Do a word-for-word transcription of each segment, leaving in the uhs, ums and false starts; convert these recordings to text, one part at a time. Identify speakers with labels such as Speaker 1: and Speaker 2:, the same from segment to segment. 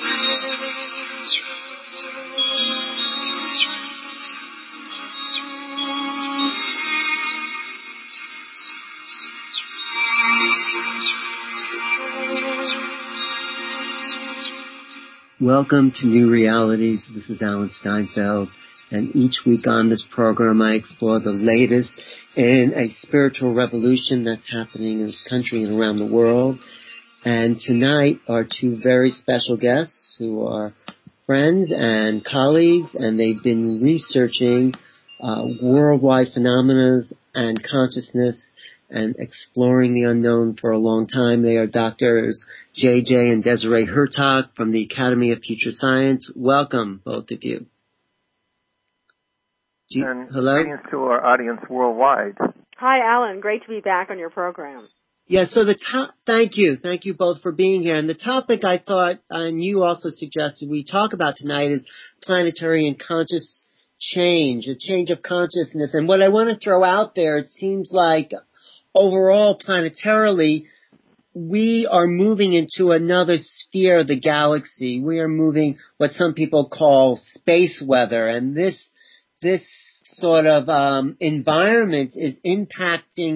Speaker 1: Welcome to New Realities. This is Alan Steinfeld, and each week on this program I explore the latest in a spiritual revolution that's happening in this country and around the world. And tonight are two very special guests who are friends and colleagues, and they've been researching uh, worldwide phenomena and consciousness and exploring the unknown for a long time. They are Doctors J J and Desiree Hurtak from the Academy of Future Science. Welcome, both of you. you
Speaker 2: and
Speaker 1: hello?
Speaker 2: Greetings to our audience worldwide.
Speaker 3: Hi, Alan. Great to be back on your program.
Speaker 1: Yeah, so the to- thank you. Thank you both for being here. And the topic I thought, and you also suggested we talk about tonight, is planetary and conscious change, a change of consciousness. And what I want to throw out there, it seems like overall, planetarily, we are moving into another sphere of the galaxy. We are moving what some people call space weather, and this this sort of um, environment is impacting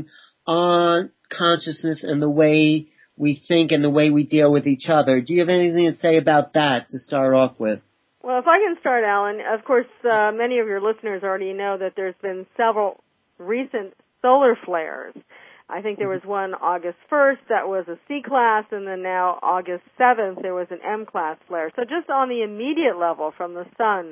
Speaker 1: on consciousness and the way we think and the way we deal with each other. Do you have anything to say about that to start off with?
Speaker 3: Well, if I can start, Alan, of course, uh, many of your listeners already know that there's been several recent solar flares. I think there was one August first that was a C-class, and then now August seventh there was an M-class flare. So just on the immediate level from the sun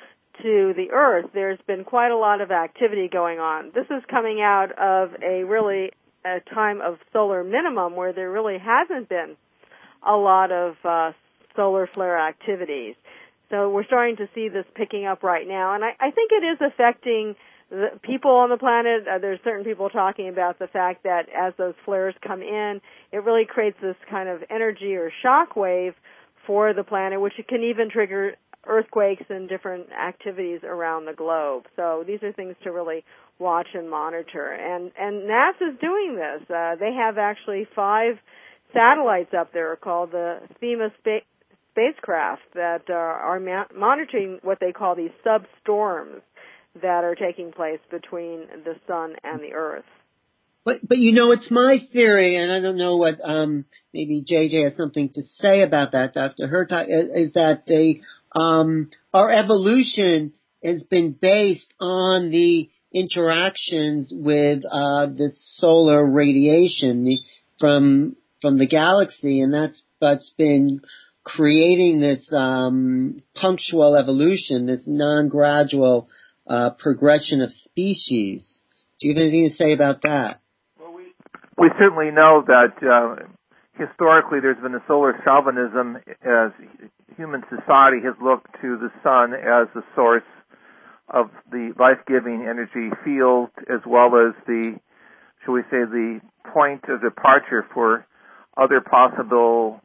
Speaker 3: to the Earth, there's been quite a lot of activity going on. This is coming out of a really a time of solar minimum where there really hasn't been a lot of uh, solar flare activities. So we're starting to see this picking up right now, and I, I think it is affecting the people on the planet. Uh, there's certain people talking about the fact that as those flares come in, it really creates this kind of energy or shock wave for the planet, which can even trigger earthquakes and different activities around the globe. So these are things to really watch and monitor. And, and NASA's doing this. Uh, they have actually five satellites up there called the THEMIS spa- spacecraft that uh, are ma- monitoring what they call these substorms that are taking place between the sun and the Earth.
Speaker 1: But, but you know, it's my theory, and I don't know what, um, maybe J J has something to say about that, Doctor Hurtak, is, is that they, um, our evolution has been based on the interactions with, uh, the solar radiation the, from, from the galaxy, and that's, that's been creating this, um, punctual evolution, this non-gradual Uh, progression of species. Do you have anything to say about that?
Speaker 2: Well, we, we certainly know that uh, historically there's been a solar chauvinism as human society has looked to the sun as the source of the life-giving energy field, as well as the, shall we say, the point of departure for other possible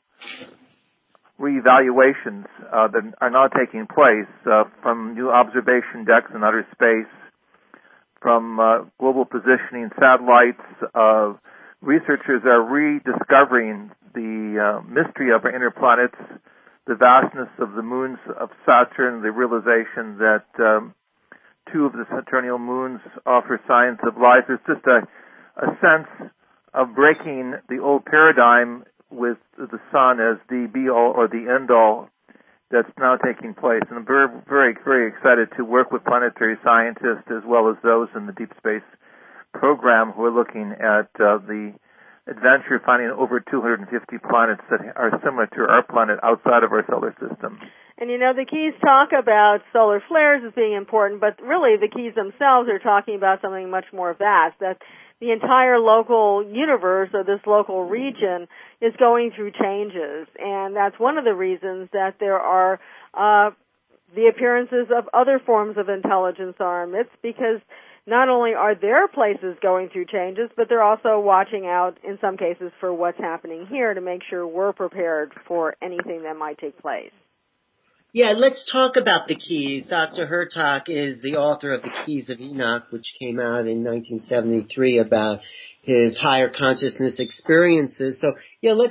Speaker 2: reevaluations uh, that are now taking place uh, from new observation decks in outer space, from uh, global positioning satellites. Uh, researchers are rediscovering the uh, mystery of our inner planets, the vastness of the moons of Saturn, the realization that um, two of the Saturnial moons offer signs of life. There's just a, a sense of breaking the old paradigm with the sun as the be-all or the end-all that's now taking place. And I'm very, very, very excited to work with planetary scientists as well as those in the Deep Space program who are looking at uh, the adventure of finding over two hundred fifty planets that are similar to our planet outside of our solar system.
Speaker 3: And, you know, the Keys talk about solar flares as being important, but really the Keys themselves are talking about something much more vast, that the entire local universe or this local region is going through changes. And that's one of the reasons that there are uh, the appearances of other forms of intelligence in our midst, because not only are their places going through changes, but they're also watching out, in some cases, for what's happening here to make sure we're prepared for anything that might take place.
Speaker 1: Yeah, let's talk about the Keys. Doctor Hurtak is the author of The Keys of Enoch, which came out in nineteen seventy-three about his higher consciousness experiences. So, yeah, let's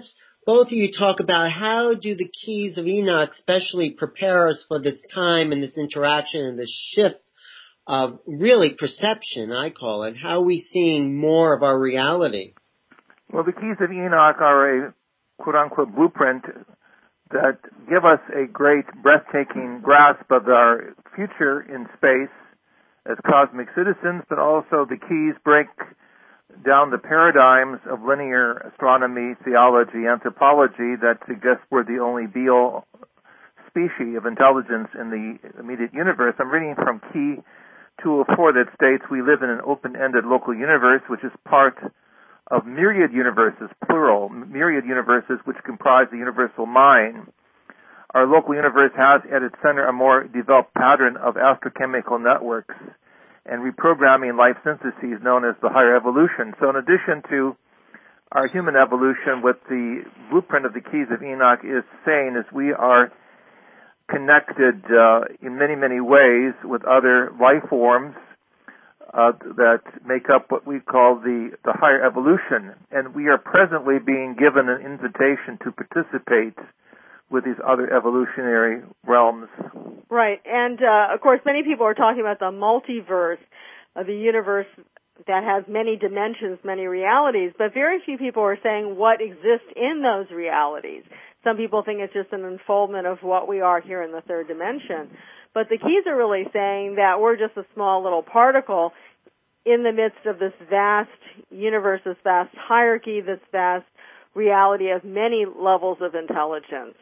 Speaker 1: both of you talk about how do the keys of Enoch especially prepare us for this time and this interaction and this shift of really perception, I call it. How are we seeing more of our reality?
Speaker 2: Well, the keys of Enoch are a quote-unquote blueprint that give us a great, breathtaking grasp of our future in space as cosmic citizens, but also the keys break down the paradigms of linear astronomy, theology, anthropology that suggest we're the only be-all species of intelligence in the immediate universe. I'm reading from Key two oh four that states we live in an open-ended local universe, which is part of myriad universes, plural, myriad universes which comprise the universal mind. Our local universe has at its center a more developed pattern of astrochemical networks and reprogramming life syntheses known as the higher evolution. So in addition to our human evolution, what the blueprint of the keys of Enoch is saying is we are connected uh, in many, many ways with other life forms uh, that make up what we call the, the higher evolution. And we are presently being given an invitation to participate with these other evolutionary realms.
Speaker 3: Right. And, uh, of course, many people are talking about the multiverse, of the universe that has many dimensions, many realities, but very few people are saying what exists in those realities. Some people think it's just an unfoldment of what we are here in the third dimension. But the keys are really saying that we're just a small little particle in the midst of this vast universe, this vast hierarchy, this vast reality of many levels of intelligence.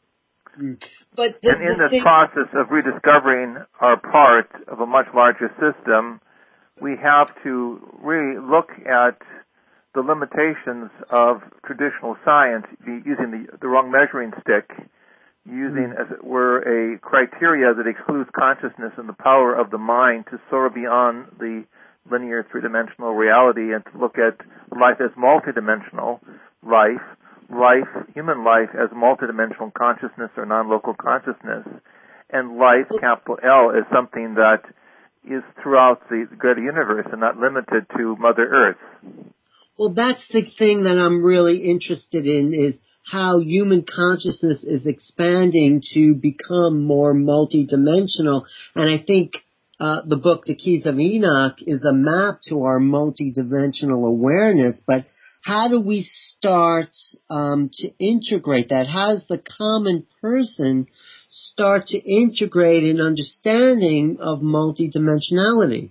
Speaker 1: But the,
Speaker 2: and in
Speaker 1: the
Speaker 2: this
Speaker 1: thing-
Speaker 2: process of rediscovering our part of a much larger system, we have to really look at the limitations of traditional science, using the, the wrong measuring stick, using, as it were, a criteria that excludes consciousness and the power of the mind to soar beyond the linear three-dimensional reality and to look at life as multidimensional life, life, human life as multidimensional consciousness or non-local consciousness, and life, capital L, is something that is throughout the greater universe and not limited to Mother Earth.
Speaker 1: Well, that's the thing that I'm really interested in, is how human consciousness is expanding to become more multidimensional. And I think uh, the book, The Keys of Enoch, is a map to our multidimensional awareness. But how do we start um, to integrate that? How does the common person start to integrate an understanding of multidimensionality?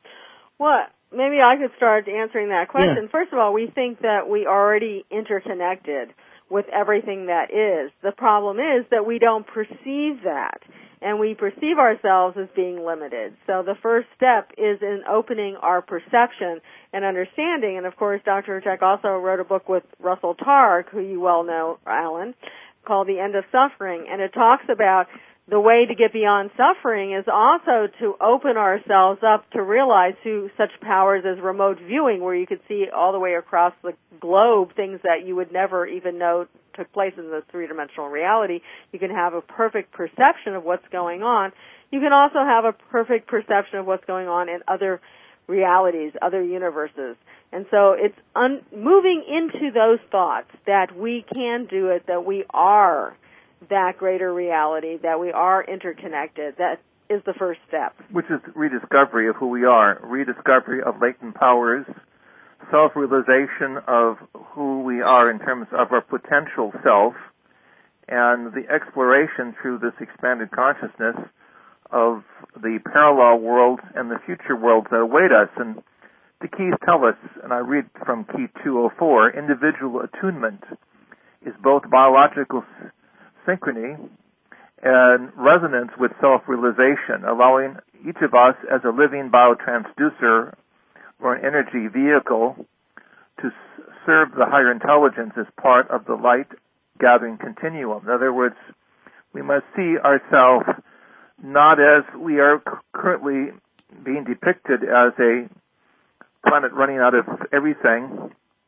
Speaker 3: Well, maybe I could start answering that question.
Speaker 1: Yeah.
Speaker 3: First of all, we think that we already interconnected with everything that is. The problem is that we don't perceive that, and we perceive ourselves as being limited. So the first step is in opening our perception and understanding. And, of course, Doctor Check also wrote a book with Russell Targ, who you well know, Alan, called The End of Suffering, and it talks about the way to get beyond suffering is also to open ourselves up to realize through such powers as remote viewing, where you could see all the way across the globe things that you would never even know took place in the three-dimensional reality. You can have a perfect perception of what's going on. You can also have a perfect perception of what's going on in other realities, other universes. And so it's un- moving into those thoughts that we can do it, that we are that greater reality, that we are interconnected. That is the first step.
Speaker 2: Which is rediscovery of who we are, rediscovery of latent powers, self-realization of who we are in terms of our potential self, and the exploration through this expanded consciousness of the parallel worlds and the future worlds that await us. And the keys tell us, and I read from Key two oh four, individual attunement is both biological synchrony and resonance with self-realization, allowing each of us as a living biotransducer or an energy vehicle to s- serve the higher intelligence as part of the light-gathering continuum. In other words, we must see ourselves not as we are c- currently being depicted as a planet running out of everything,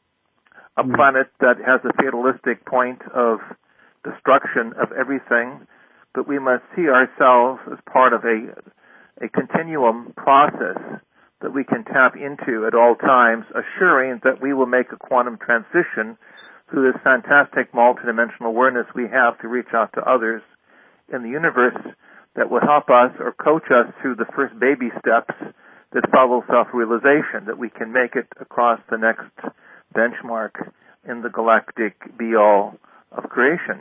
Speaker 2: a planet that has a fatalistic point of destruction of everything, but we must see ourselves as part of a a continuum process that we can tap into at all times, assuring that we will make a quantum transition through this fantastic multidimensional awareness we have to reach out to others in the universe that will help us or coach us through the first baby steps that follow self-realization, that we can make it across the next benchmark in the galactic be-all of creation.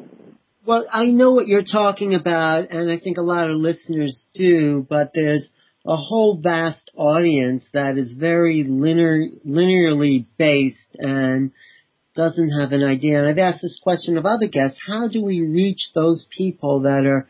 Speaker 1: Well, I know what you're talking about, and I think a lot of listeners do, but there's a whole vast audience that is very linear, linearly based and doesn't have an idea. And I've asked this question of other guests: how do we reach those people that are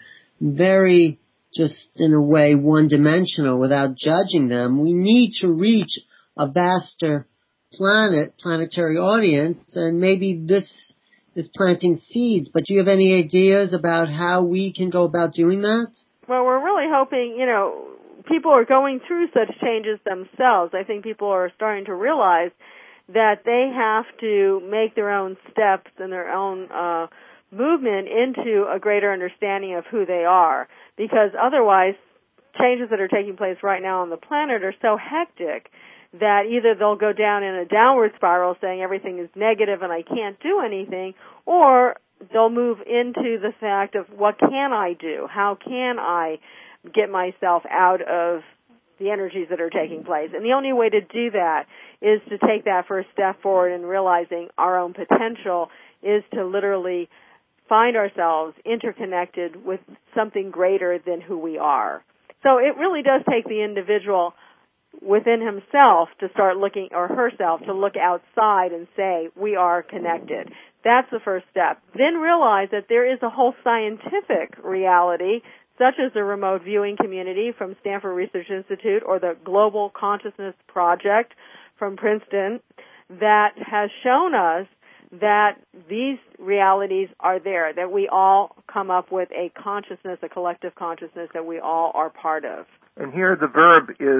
Speaker 1: very, just in a way, one-dimensional without judging them? We need to reach a vaster planet, planetary audience, and maybe this is planting seeds. But do you have any ideas about how we can go about doing that?
Speaker 3: Well, we're really hoping, you know, people are going through such changes themselves. I think people are starting to realize that they have to make their own steps and their own uh, movement into a greater understanding of who they are, because otherwise changes that are taking place right now on the planet are so hectic that either they'll go down in a downward spiral saying everything is negative and I can't do anything, or they'll move into the fact of what can I do? How can I get myself out of the energies that are taking place? And the only way to do that is to take that first step forward in realizing our own potential is to literally find ourselves interconnected with something greater than who we are. So it really does take the individual within himself to start looking, or herself, to look outside and say, we are connected. That's the first step. Then realize that there is a whole scientific reality, such as the remote viewing community from Stanford Research Institute or the Global Consciousness Project from Princeton, that has shown us that these realities are there, that we all come up with a consciousness, a collective consciousness that we all are part of.
Speaker 2: And here the verb is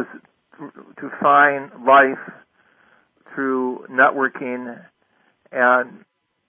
Speaker 2: to find life through networking and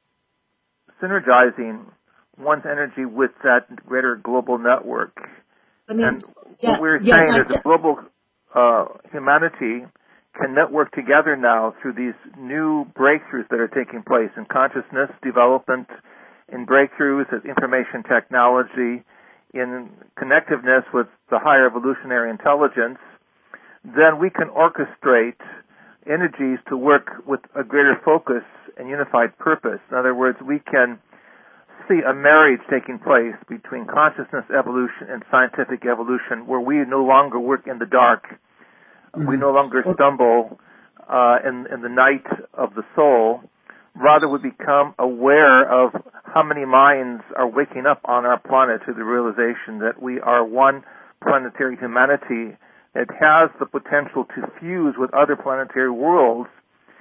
Speaker 2: synergizing one's energy with that greater global network.
Speaker 1: I mean,
Speaker 2: and
Speaker 1: yeah,
Speaker 2: what we're
Speaker 1: yeah,
Speaker 2: saying
Speaker 1: I,
Speaker 2: is that global uh, humanity can network together now through these new breakthroughs that are taking place in consciousness development, in breakthroughs in information technology, in connectiveness with the higher evolutionary intelligence. Then we can orchestrate energies to work with a greater focus and unified purpose. In other words, we can see a marriage taking place between consciousness evolution and scientific evolution, where we no longer work in the dark. Mm-hmm. We no longer stumble uh, in, in the night of the soul. Rather, we become aware of how many minds are waking up on our planet to the realization that we are one planetary humanity that has the potential to fuse with other planetary worlds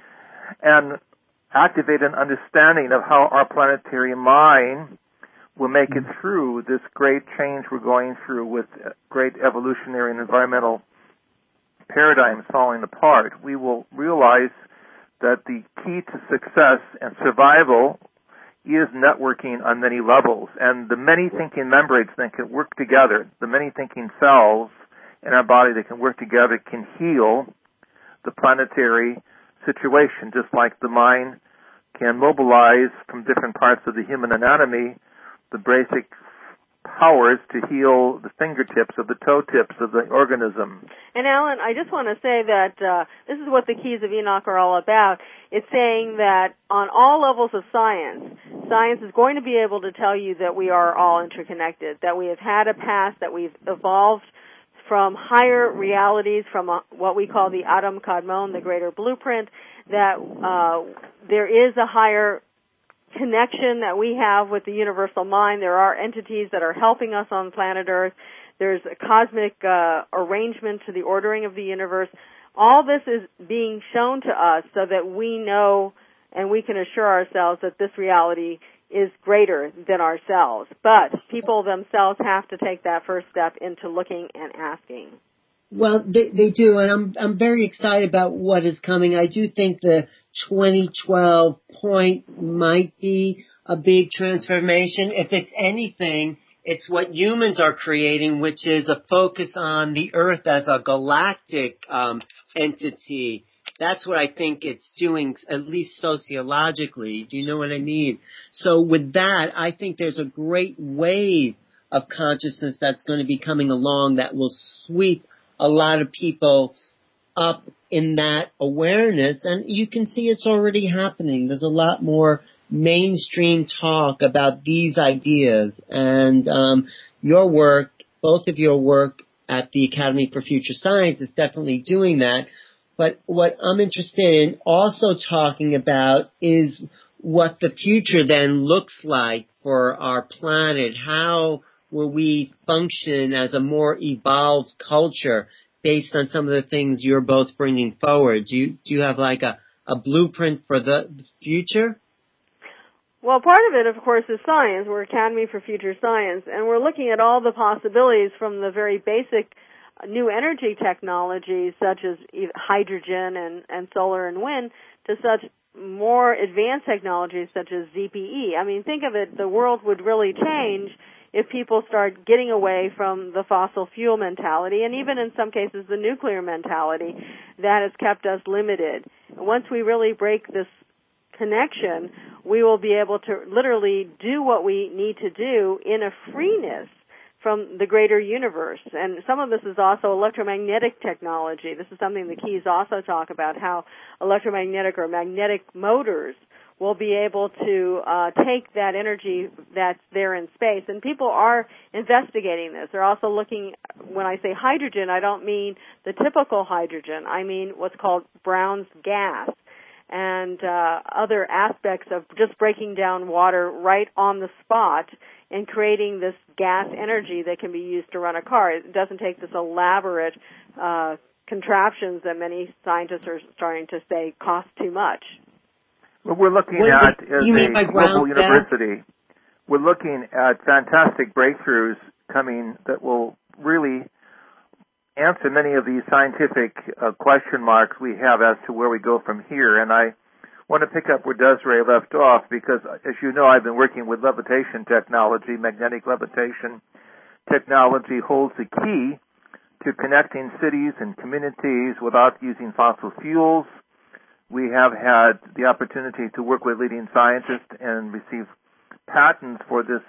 Speaker 2: and activate an understanding of how our planetary mind will make it through this great change we're going through with great evolutionary and environmental paradigms falling apart. We will realize that the key to success and survival is networking on many levels, and the many thinking membranes that can work together, the many thinking cells in our body that can work together can heal the planetary situation, just like the mind can mobilize from different parts of the human anatomy the basic powers to heal the fingertips or the toe tips of the organism.
Speaker 3: And Alan, I just want to say that uh, this is what the Keys of Enoch are all about. It's saying that on all levels of science, science is going to be able to tell you that we are all interconnected, that we have had a past, that we've evolved from higher realities, from a, what we call the Adam Kadmon, the greater blueprint, that uh, there is a higher connection that we have with the universal mind. There are entities that are helping us on planet Earth. There's a cosmic uh, arrangement to the ordering of the universe. All this is being shown to us so that we know and we can assure ourselves that this reality is greater than ourselves. But people themselves have to take that first step into looking and asking.
Speaker 1: Well, they, they do, and I'm I'm very excited about what is coming. I do think the twenty twelve point might be a big transformation. If it's anything, it's what humans are creating, which is a focus on the Earth as a galactic um, entity That's what I think it's doing, at least sociologically. Do you know what I mean? So with that, I think there's a great wave of consciousness that's going to be coming along that will sweep a lot of people up in that awareness. And you can see it's already happening. There's a lot more mainstream talk about these ideas. And um, your work, both of your work at the Academy for Future Science is definitely doing that. But what I'm interested in also talking about is what the future then looks like for our planet. How will we function as a more evolved culture based on some of the things you're both bringing forward? Do you, do you have like a, a blueprint for the future?
Speaker 3: Well, part of it, of course, is science. We're Academy for Future Science, and we're looking at all the possibilities from the very basic new energy technologies such as hydrogen and, and solar and wind to such more advanced technologies such as Z P E. I mean, think of it, the world would really change if people start getting away from the fossil fuel mentality and even in some cases the nuclear mentality that has kept us limited. Once we really break this connection, we will be able to literally do what we need to do in a freeness from the greater universe. And some of this is also electromagnetic technology. This is something the Keys also talk about, how electromagnetic or magnetic motors will be able to uh, take that energy that's there in space. And people are investigating this. They're also looking, when I say hydrogen, I don't mean the typical hydrogen. I mean what's called Brown's gas and uh, other aspects of just breaking down water right on the spot and creating this gas energy that can be used to run a car. It doesn't take this elaborate uh, contraptions that many scientists are starting to say cost too much.
Speaker 2: What we're looking
Speaker 1: what
Speaker 2: at
Speaker 1: is
Speaker 2: a global university. We're looking at fantastic breakthroughs coming that will really answer many of these scientific uh, question marks we have as to where we go from here. And I want to pick up where Desiree left off because, as you know, I've been working with levitation technology. Magnetic levitation technology holds the key to connecting cities and communities without using fossil fuels. We have had the opportunity to work with leading scientists and receive patents for this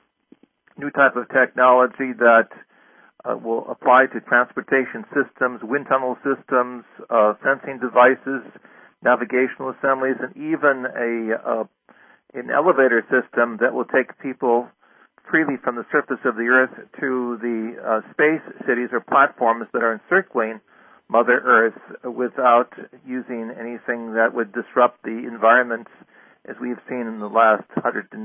Speaker 2: new type of technology that uh, will apply to transportation systems, wind tunnel systems, uh, sensing devices, navigational assemblies, and even a uh, an elevator system that will take people freely from the surface of the Earth to the uh, space cities or platforms that are encircling Mother Earth without using anything that would disrupt the environment, as we've seen in the last one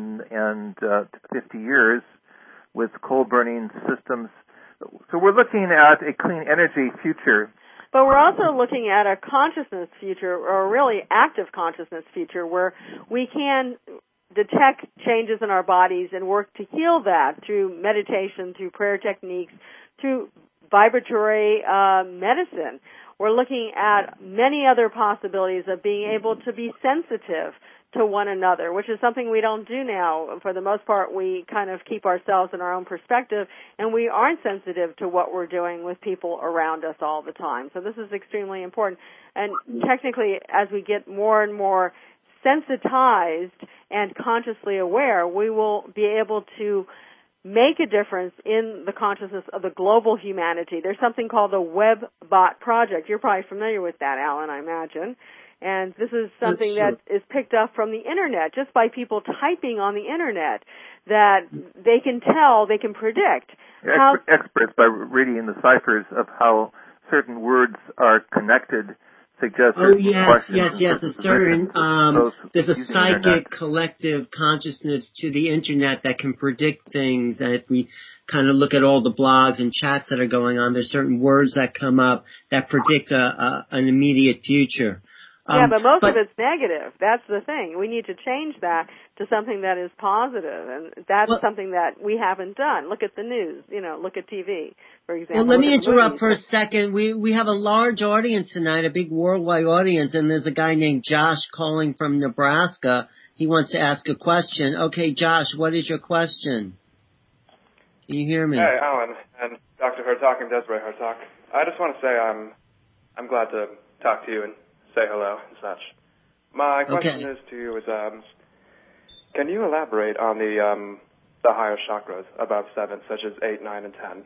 Speaker 2: hundred fifty years with coal-burning systems. So we're looking at a clean energy future.
Speaker 3: But we're also looking at a consciousness future, or really active consciousness future, where we can detect changes in our bodies and work to heal that through meditation, through prayer techniques, through vibratory uh, medicine. We're looking at many other possibilities of being able to be sensitive to one another, which is something we don't do now. For the most part, we kind of keep ourselves in our own perspective, and we aren't sensitive to what we're doing with people around us all the time. So this is extremely important. And technically, as we get more and more sensitized and consciously aware, we will be able to make a difference in the consciousness of the global humanity. There's something called the WebBot Project. You're probably familiar with that, Alan, I imagine. And this is something that is picked up from the Internet, just by people typing on the Internet, that they can tell, they can predict. How
Speaker 2: experts, by reading the ciphers of how certain words are connected, suggest
Speaker 1: oh yes,
Speaker 2: questions.
Speaker 1: yes, yes. A certain um, there's a psychic
Speaker 2: the
Speaker 1: collective consciousness to the internet that can predict things. And if we kind of look at all the blogs and chats that are going on, there's certain words that come up that predict a, a, an immediate future. Um,
Speaker 3: yeah, but most
Speaker 1: but,
Speaker 3: of it's negative. That's the thing. We need to change that to something that is positive, and that's well, something that we haven't done. Look at the news, you know, look at T V, for example.
Speaker 1: Well, let
Speaker 3: look
Speaker 1: me interrupt
Speaker 3: movies.
Speaker 1: for a second. We we have a large audience tonight, a big worldwide audience, and there's a guy named Josh calling from Nebraska. He wants to ask a question. Okay, Josh, what is your question? Can you hear me?
Speaker 4: Hey, Alan, and Doctor Hartog and Desiree Hartog. I just want to say I'm I'm glad to talk to you and say hello and such. My question
Speaker 1: Okay.
Speaker 4: is to you is, um, can you elaborate on the um, the higher chakras above seven, such as eight, nine, and ten,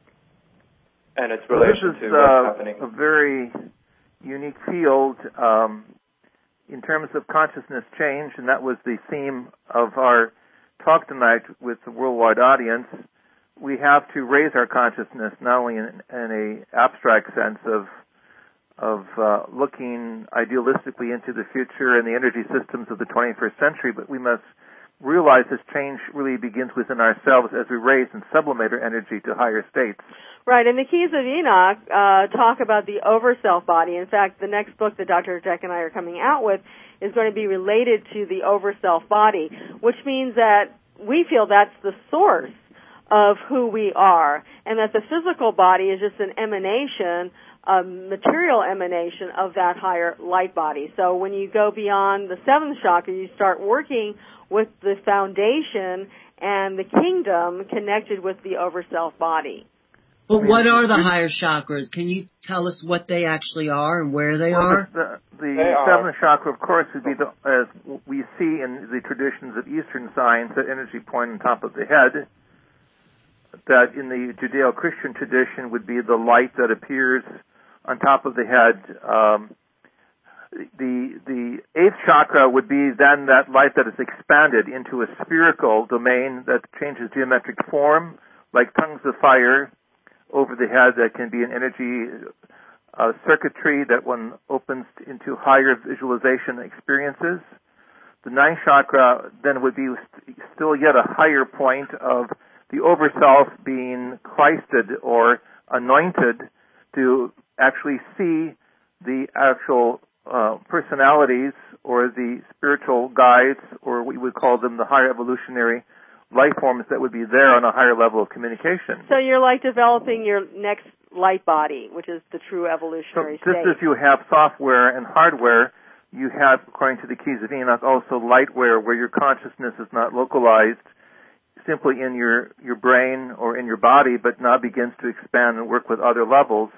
Speaker 4: and its
Speaker 2: Well,
Speaker 4: relation
Speaker 2: this is
Speaker 4: to what's
Speaker 2: uh,
Speaker 4: happening?
Speaker 2: a very unique field um, in terms of consciousness change, and that was the theme of our talk tonight with the worldwide audience. We have to raise our consciousness not only in, in a abstract sense of of uh, looking idealistically into the future and the energy systems of the twenty-first century, but we must realize this change really begins within ourselves as we raise and sublimate our energy to higher states.
Speaker 3: Right, and the Keys of Enoch uh, talk about the over-self body. In fact, the next book that Doctor Jack and I are coming out with is going to be related to the over-self body, which means that we feel that's the source of who we are, and that the physical body is just an emanation, a material emanation of that higher light body. So when you go beyond the seventh chakra, you start working with the foundation and the kingdom connected with the over-self body.
Speaker 1: But what are the higher chakras? Can you tell us what they actually are and where they
Speaker 2: well,
Speaker 1: are?
Speaker 2: The, the, the
Speaker 4: They are.
Speaker 2: seventh chakra, of course, would be, the, as we see in the traditions of Eastern science, the energy point on top of the head. That in the Judeo-Christian tradition would be the light that appears on top of the head. Um, the the eighth chakra would be then that light that is expanded into a spherical domain that changes geometric form, like tongues of fire over the head. That can be an energy uh, circuitry that one opens into higher visualization experiences. The ninth chakra then would be st- still yet a higher point of the overself being Christed or anointed to actually see the actual uh, personalities or the spiritual guides, or we would call them the higher evolutionary life forms that would be there on a higher level of communication.
Speaker 3: So you're like developing your next light body, which is the true evolutionary
Speaker 2: so just
Speaker 3: state.
Speaker 2: as you have software and hardware, you have, according to the Keys of Enoch, also lightware, where your consciousness is not localized simply in your, your brain or in your body, but now begins to expand and work with other levels.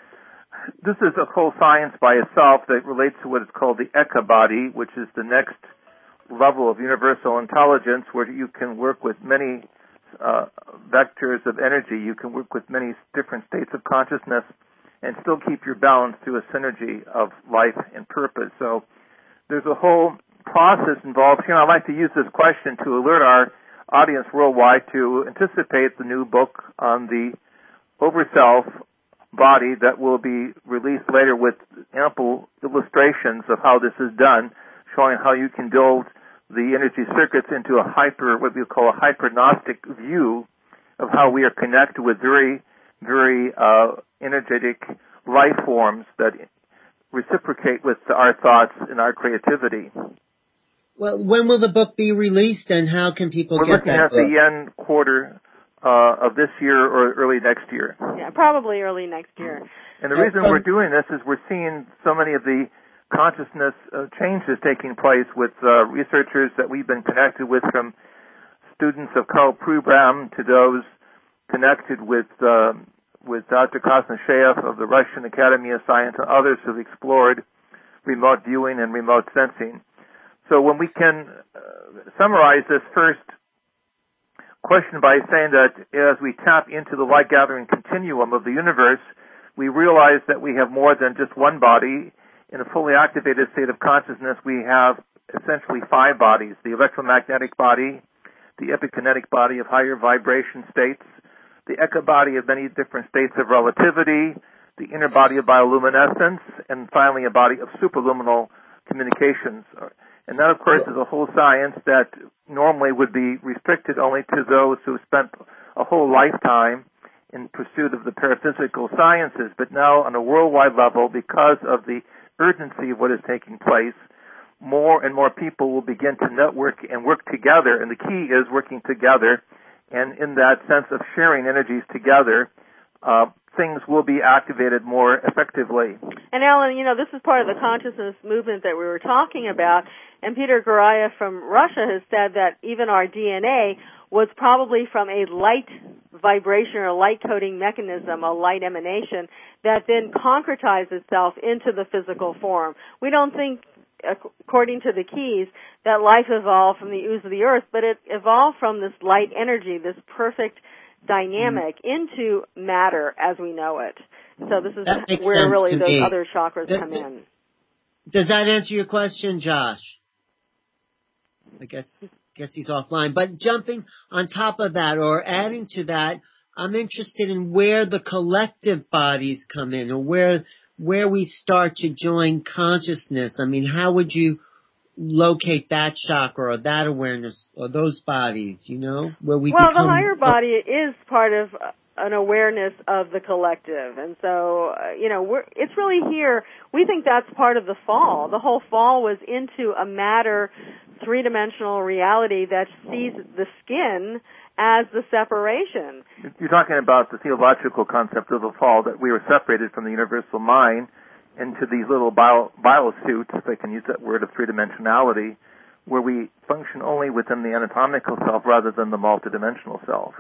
Speaker 2: This is a whole science by itself that relates to what is called the Eka body, which is the next level of universal intelligence, where you can work with many uh, vectors of energy. You can work with many different states of consciousness and still keep your balance through a synergy of life and purpose. So there's a whole process involved here. I'd like to use this question to alert our audience worldwide to anticipate the new book on the overself body that will be released later with ample illustrations of how this is done, showing how you can build the energy circuits into a hyper, what we call a hypergnostic view of how we are connected with very, very uh, energetic life forms that reciprocate with our thoughts and our creativity.
Speaker 1: Well, when will the book be released, and how can people
Speaker 2: We're
Speaker 1: get
Speaker 2: looking
Speaker 1: that
Speaker 2: at
Speaker 1: book?
Speaker 2: the end quarter uh, of this year or early next year.
Speaker 3: Yeah, probably early next year.
Speaker 2: And the reason we're doing this is we're seeing so many of the consciousness uh, changes taking place with uh, researchers that we've been connected with, from students of Karl Prubram to those connected with uh, with Doctor Kosnyshev of the Russian Academy of Science and others who have explored remote viewing and remote sensing. So when we can uh, summarize this first question by saying that as we tap into the light-gathering continuum of the universe, we realize that we have more than just one body. In a fully activated state of consciousness, we have essentially five bodies: the electromagnetic body, the epikinetic body of higher vibration states, the Eka body of many different states of relativity, the inner body of bioluminescence, and finally a body of superluminal communications. And that, of course, is a whole science that normally would be restricted only to those who spent a whole lifetime in pursuit of the paraphysical sciences. But now, on a worldwide level, because of the urgency of what is taking place, more and more people will begin to network and work together. And the key is working together. And in that sense of sharing energies together, uh, things will be activated more effectively.
Speaker 3: And Alan, you know, this is part of the consciousness movement that we were talking about. And Peter Guraya from Russia has said that even our D N A was probably from a light vibration or light coding mechanism, a light emanation, that then concretized itself into the physical form. We don't think, according to the keys, that life evolved from the ooze of the earth, but it evolved from this light energy, this perfect dynamic, into matter as we know it. So this is where really those me. other chakras does, come in.
Speaker 1: Does that answer your question, Josh? I guess guess he's offline. But jumping on top of that or adding to that, I'm interested in where the collective bodies come in, or where where we start to join consciousness. I mean, how would you locate that chakra or that awareness or those bodies, you know, where we
Speaker 3: well,
Speaker 1: become...
Speaker 3: the higher body is part of an awareness of the collective. And so, uh, you know, we're, it's really here. We think that's part of the fall. The whole fall was into a matter, three-dimensional reality that sees the skin as the separation.
Speaker 2: You're talking about the theological concept of the fall, that we were separated from the universal mind into these little bio, biosuits, if I can use that word, of three-dimensionality, where we function only within the anatomical self rather than the multidimensional self.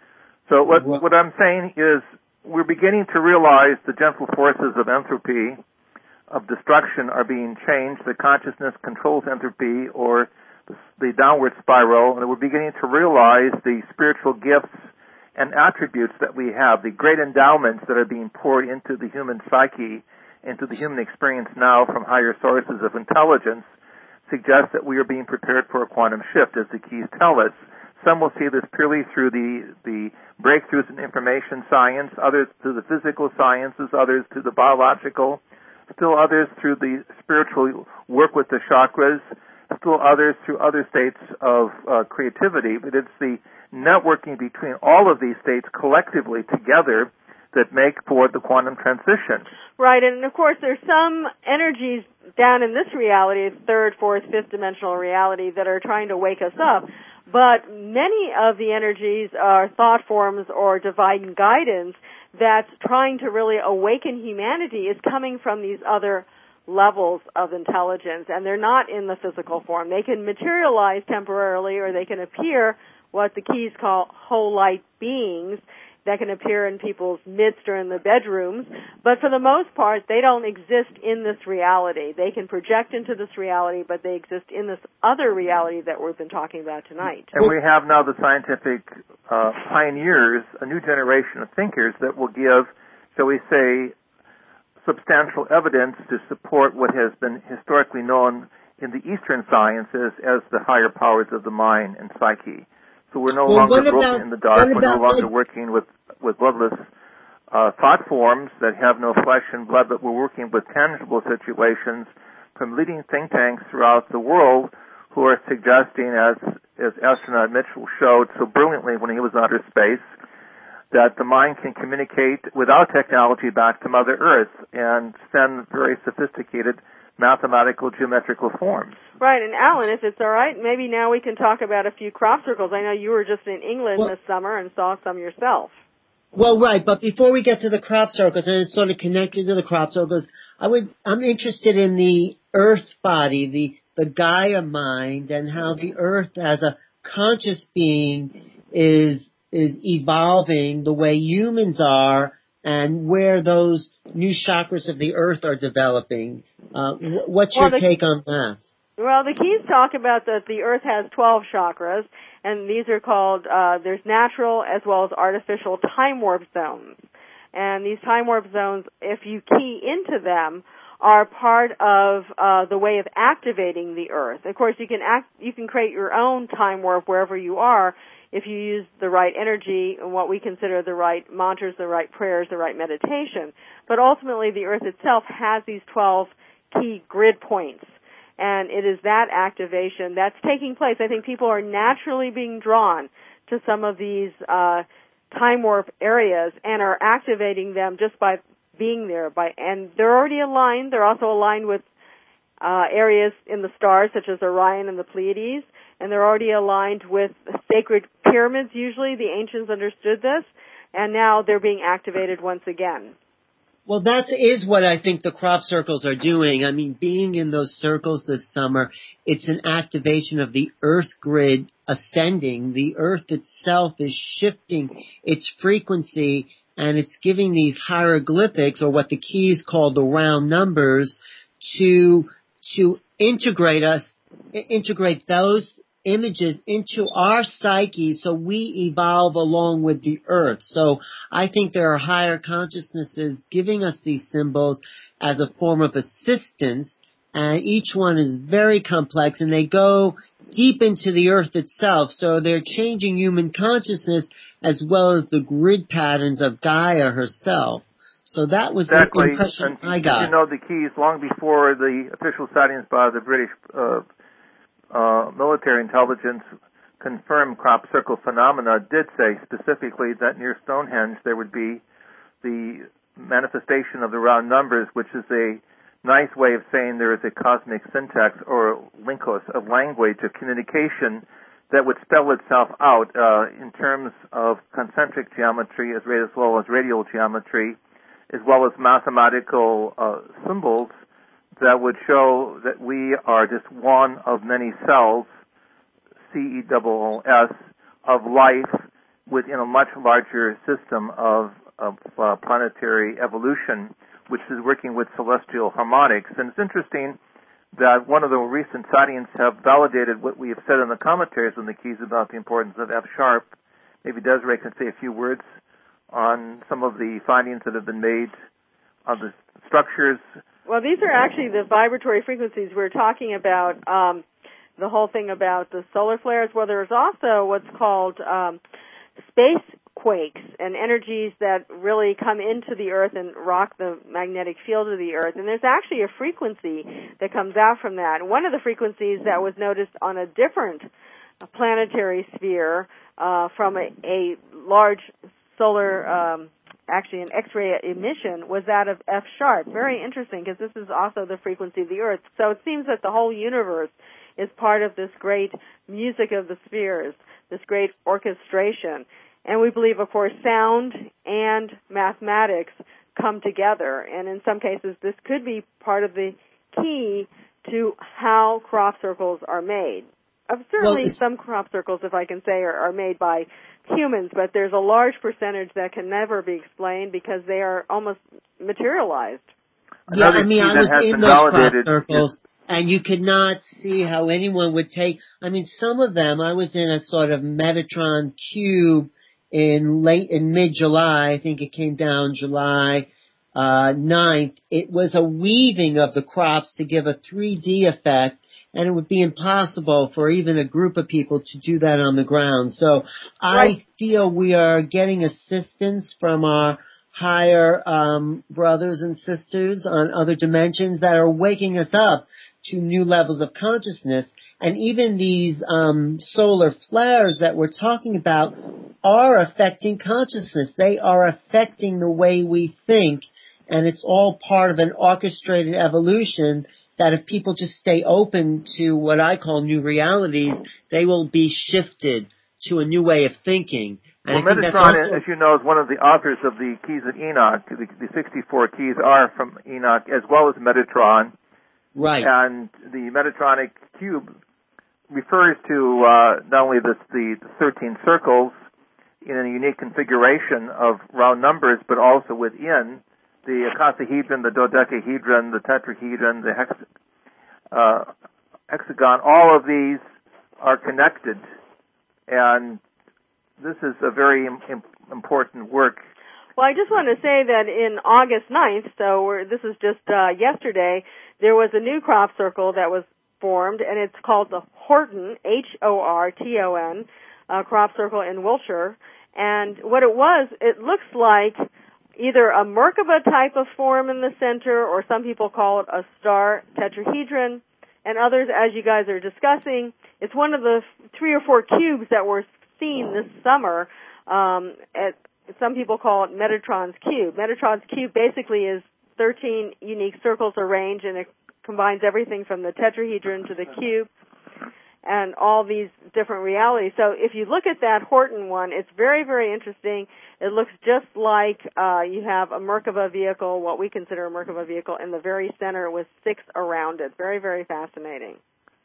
Speaker 2: So what, what I'm saying is we're beginning to realize the gentle forces of entropy, of destruction, are being changed. The consciousness controls entropy, or the, the downward spiral, and we're beginning to realize the spiritual gifts and attributes that we have, the great endowments that are being poured into the human psyche, into the human experience now from higher sources of intelligence, suggest that we are being prepared for a quantum shift, as the keys tell us. Some will see this purely through the, the breakthroughs in information science, others through the physical sciences, others through the biological, still others through the spiritual work with the chakras, still others through other states of uh, creativity. But it's the networking between all of these states collectively together that make for the quantum transition.
Speaker 3: Right, and of course there's some energies down in this reality, third, fourth, fifth dimensional reality, that are trying to wake us up. But many of the energies are thought forms or divine guidance that's trying to really awaken humanity is coming from these other levels of intelligence, and they're not in the physical form. They can materialize temporarily, or they can appear what the keys call whole light beings, that can appear in people's midst or in the bedrooms, but for the most part, they don't exist in this reality. They can project into this reality, but they exist in this other reality that we've been talking about tonight.
Speaker 2: And we have now the scientific uh, pioneers, a new generation of thinkers that will give, shall we say, substantial evidence to support what has been historically known in the Eastern sciences as the higher powers of the mind and psyche. So we're no well, longer groping in the dark. We're no longer like, working with, with bloodless uh, thought forms that have no flesh and blood, but we're working with tangible situations from leading think tanks throughout the world who are suggesting, as, as astronaut Mitchell showed so brilliantly when he was in outer space, that the mind can communicate without technology back to Mother Earth and send very sophisticated mathematical geometrical forms.
Speaker 3: Right, and Alan, if it's all right, maybe now we can talk about a few crop circles. I know you were just in England well, this summer and saw some yourself.
Speaker 1: Well, right, but before we get to the crop circles, and it's sort of connected to the crop circles, I would, I'm interested in the Earth body, the, the Gaia mind, and how the Earth as a conscious being is, is evolving the way humans are, and where those new chakras of the Earth are developing. Uh, what's
Speaker 3: well,
Speaker 1: your
Speaker 3: the,
Speaker 1: take on that?
Speaker 3: Well, the keys talk about that the Earth has twelve chakras, and these are called, uh, there's natural as well as artificial time warp zones. And these time warp zones, if you key into them, are part of uh, the way of activating the Earth. Of course, you can act, you can create your own time warp wherever you are, if you use the right energy and what we consider the right mantras, the right prayers, the right meditation. But ultimately, the Earth itself has these twelve key grid points. And it is that activation that's taking place. I think people are naturally being drawn to some of these uh, time warp areas and are activating them just by being there. By and they're already aligned. They're also aligned with uh, areas in the stars, such as Orion and the Pleiades. And they're already aligned with sacred pyramids, usually. The ancients understood this. And now they're being activated once again.
Speaker 1: Well, that is what I think the crop circles are doing. I mean, being in those circles this summer, it's an activation of the Earth grid ascending. The Earth itself is shifting its frequency, and it's giving these hieroglyphics, or what the keys call the round numbers, to to integrate us, integrate those images into our psyche so we evolve along with the earth. So I think there are higher consciousnesses giving us these symbols as a form of assistance, and each one is very complex, and they go deep into the earth itself. So they're changing human consciousness as well as the grid patterns of Gaia herself. So that was
Speaker 2: exactly.
Speaker 1: the impression
Speaker 2: and
Speaker 1: I got.
Speaker 2: You know, the keys long before the official sightings by the British uh, Uh, military intelligence confirmed crop circle phenomena, did say specifically that near Stonehenge there would be the manifestation of the round numbers, which is a nice way of saying there is a cosmic syntax or linkos of language of communication that would spell itself out uh, in terms of concentric geometry as well as radial geometry, as well as mathematical uh, symbols that would show that we are just one of many cells, C E O O S, of life within a much larger system of, of uh, planetary evolution, which is working with celestial harmonics. And it's interesting that one of the recent sightings have validated what we have said in the commentaries on the keys about the importance of F sharp. Maybe Desiree can say a few words on some of the findings that have been made on the structures.
Speaker 3: Well, these are actually the vibratory frequencies we're talking about, um, the whole thing about the solar flares. Well, there's also what's called um, space quakes and energies that really come into the Earth and rock the magnetic field of the Earth. And there's actually a frequency that comes out from that. One of the frequencies that was noticed on a different planetary sphere uh, from a, a large solar um actually an X-ray emission was that of F sharp. Very interesting, because this is also the frequency of the Earth. So it seems that the whole universe is part of this great music of the spheres, this great orchestration. And we believe, of course, sound and mathematics come together. And in some cases, this could be part of the key to how crop circles are made. Uh, certainly
Speaker 1: well,
Speaker 3: some crop circles, if I can say, are, are made by humans, but there's a large percentage that can never be explained because they are almost materialized.
Speaker 1: Yeah,
Speaker 2: Another
Speaker 1: I mean,
Speaker 2: key
Speaker 1: I
Speaker 2: that
Speaker 1: was
Speaker 2: has
Speaker 1: in
Speaker 2: been
Speaker 1: those crop
Speaker 2: validated
Speaker 1: circles,
Speaker 2: is,
Speaker 1: and you could not see how anyone would take, I mean, some of them, I was in a sort of Metatron cube in late, in mid-July, I think it came down July uh, ninth. It was a weaving of the crops to give a three D effect, and it would be impossible for even a group of people to do that on the ground. So
Speaker 3: Right.
Speaker 1: I feel we are getting assistance from our higher um, brothers and sisters on other dimensions that are waking us up to new levels of consciousness. And even these um, solar flares that we're talking about are affecting consciousness. They are affecting the way we think, and it's all part of an orchestrated evolution that if people just stay open to what I call new realities, they will be shifted to a new way of thinking. And
Speaker 2: well,
Speaker 1: I think
Speaker 2: Metatron,
Speaker 1: that's also,
Speaker 2: as you know, is one of the authors of the Keys of Enoch. The, the sixty-four keys are from Enoch, as well as Metatron.
Speaker 1: right.
Speaker 2: And the Metatronic cube refers to uh, not only this, the, the thirteen circles in a unique configuration of round numbers, but also within the icosahedron, the dodecahedron, the tetrahedron, the hex, uh, hexagon. All of these are connected, and this is a very im- important work.
Speaker 3: Well, I just want to say that in August ninth, so we're, this is just uh, yesterday, there was a new crop circle that was formed, and it's called the Horton, H O R T O N, uh, crop circle in Wiltshire. And what it was, it looks like either a Merkaba type of form in the center, or some people call it a star tetrahedron, and others, as you guys are discussing, it's one of the three or four cubes that were seen this summer. Um, at, some people call it Metatron's cube. Metatron's cube basically is thirteen unique circles arranged, and it combines everything from the tetrahedron to the cube. and all these different realities. So if you look at that Horton one, it's very, very interesting. It looks just like uh, you have a Merkaba vehicle, what we consider a Merkaba vehicle, in the very center with six around it. Very, very fascinating.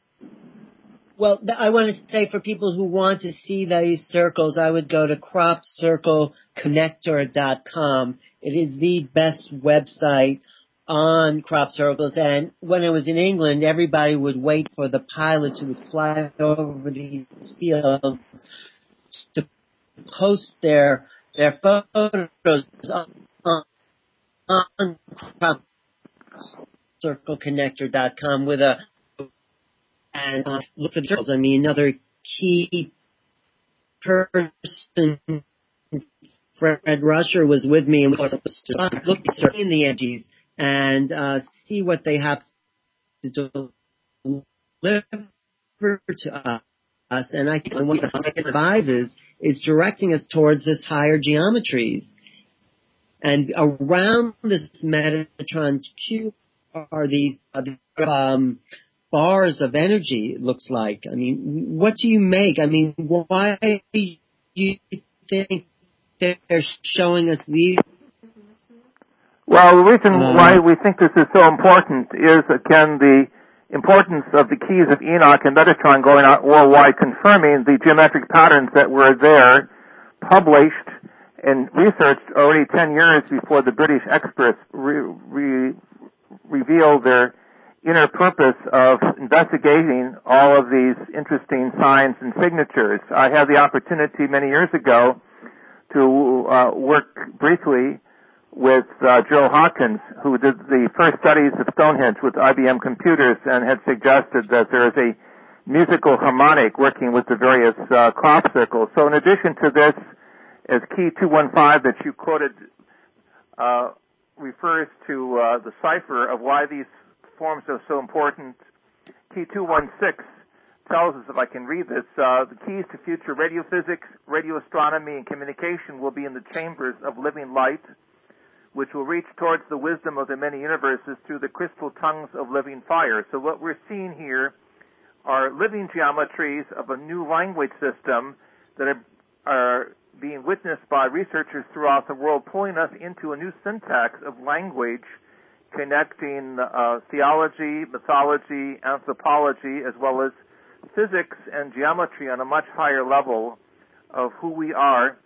Speaker 1: Well, I want to say for people who want to see these circles, I would go to crop circle connector dot com. It is the best website on crop circles, and when I was in England, everybody would wait for the pilots who would fly over these fields to post their their photos on, on crop circle connector dot com with a and uh, look for the circles. I mean, another key person, Fred Rusher, was with me, and we look in the Andes and uh, see what they have to deliver to us. And I think what the advises is directing us towards this higher geometries. And around this Metatron cube are these are the, um, bars of energy, it looks like. I mean, what do you make? I mean, why do you think they're showing us these?
Speaker 2: Well, the reason
Speaker 1: Uh,
Speaker 2: why we think this is so important is, again, the importance of the keys of Enoch and Metatron going out worldwide, confirming the geometric patterns that were there, published and researched already ten years before the British experts re- re- revealed their inner purpose of investigating all of these interesting signs and signatures. I had the opportunity many years ago to uh, work briefly with uh, Joe Hawkins, who did the first studies of Stonehenge with I B M computers and had suggested that there is a musical harmonic working with the various uh, crop circles. So in addition to this, as key two one five that you quoted uh, refers to uh, the cipher of why these forms are so important, key two one six tells us, if I can read this, uh, the keys to future radiophysics, radioastronomy, and communication will be in the chambers of living light, which will reach towards the wisdom of the many universes through the crystal tongues of living fire. So what we're seeing here are living geometries of a new language system that are, are being witnessed by researchers throughout the world, pulling us into a new syntax of language, connecting uh, theology, mythology, anthropology, as well as physics and geometry on a much higher level of who we are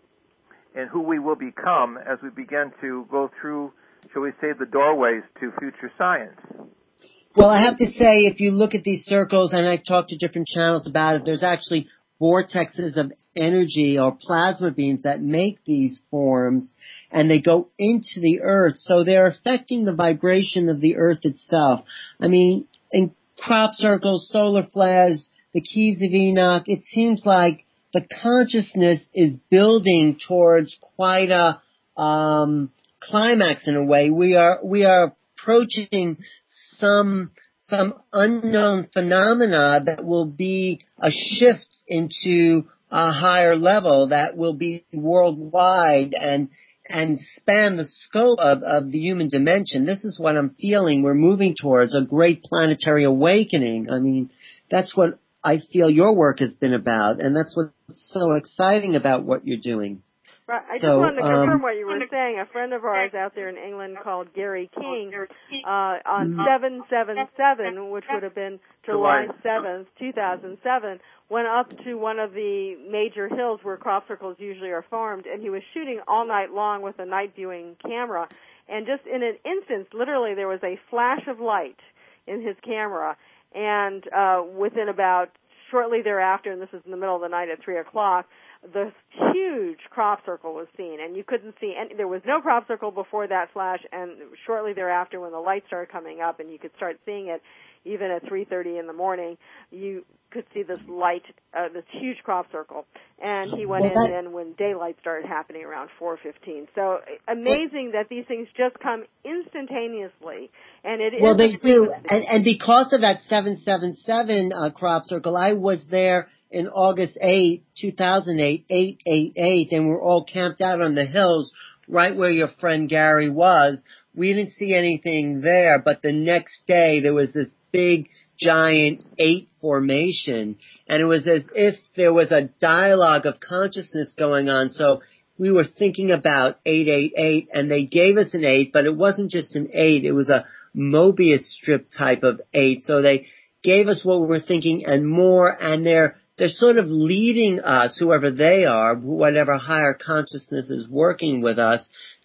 Speaker 2: and who we will become as we begin to go through, shall we say, the doorways to future science.
Speaker 1: Well, I have to say, if you look at these circles, and I've talked to different channels about it, there's actually vortexes of energy or plasma beams that make these forms, and they go into the earth, so they're affecting the vibration of the earth itself. I mean, in crop circles, solar flares, the keys of Enoch, it seems like the consciousness is building towards quite a um, climax in a way. We are we are approaching some some unknown phenomena that will be a shift into a higher level that will be worldwide and and span the scope of, of the human dimension. This is what I'm feeling. We're moving towards a great planetary awakening. I mean, that's what I feel your work has been about, and that's what's so exciting about what you're doing.
Speaker 3: Right. I
Speaker 1: so,
Speaker 3: just wanted to confirm
Speaker 1: um,
Speaker 3: what you were saying. A friend of ours out there in England called Gary King, uh, on seven seven seven, which would have been July seventh, two thousand seven, went up to one of the major hills where crop circles usually are formed, and he was shooting all night long with a night viewing camera. And just in an instant, literally, there was a flash of light in his camera, and uh, within about shortly thereafter, and this is in the middle of the night at three o'clock, the huge crop circle was seen, and you couldn't see any. There was no crop circle before that flash, and shortly thereafter, when the light started coming up, and you could start seeing it, even at three thirty in the morning, you could see this light, uh, this huge crop circle. And he went
Speaker 1: well,
Speaker 3: in then when daylight started happening around four fifteen. So amazing that these things just come instantaneously, and it
Speaker 1: well,
Speaker 3: is.
Speaker 1: they do, and and because of that seven seven seven uh, crop circle, I was there in August eighth, two thousand eight, eight eight eight, and we're all camped out on the hills right where your friend Gary was. We didn't see anything there, but the next day there was this big giant eight formation, and it was as if there was a dialogue of consciousness going on. So we were thinking about eight eight eight, and they gave us an eight, but it wasn't just an eight, it was a Mobius strip type of eight. So they gave us what we were thinking and more, and they're they're sort of leading us, whoever they are, whatever higher consciousness is working with us,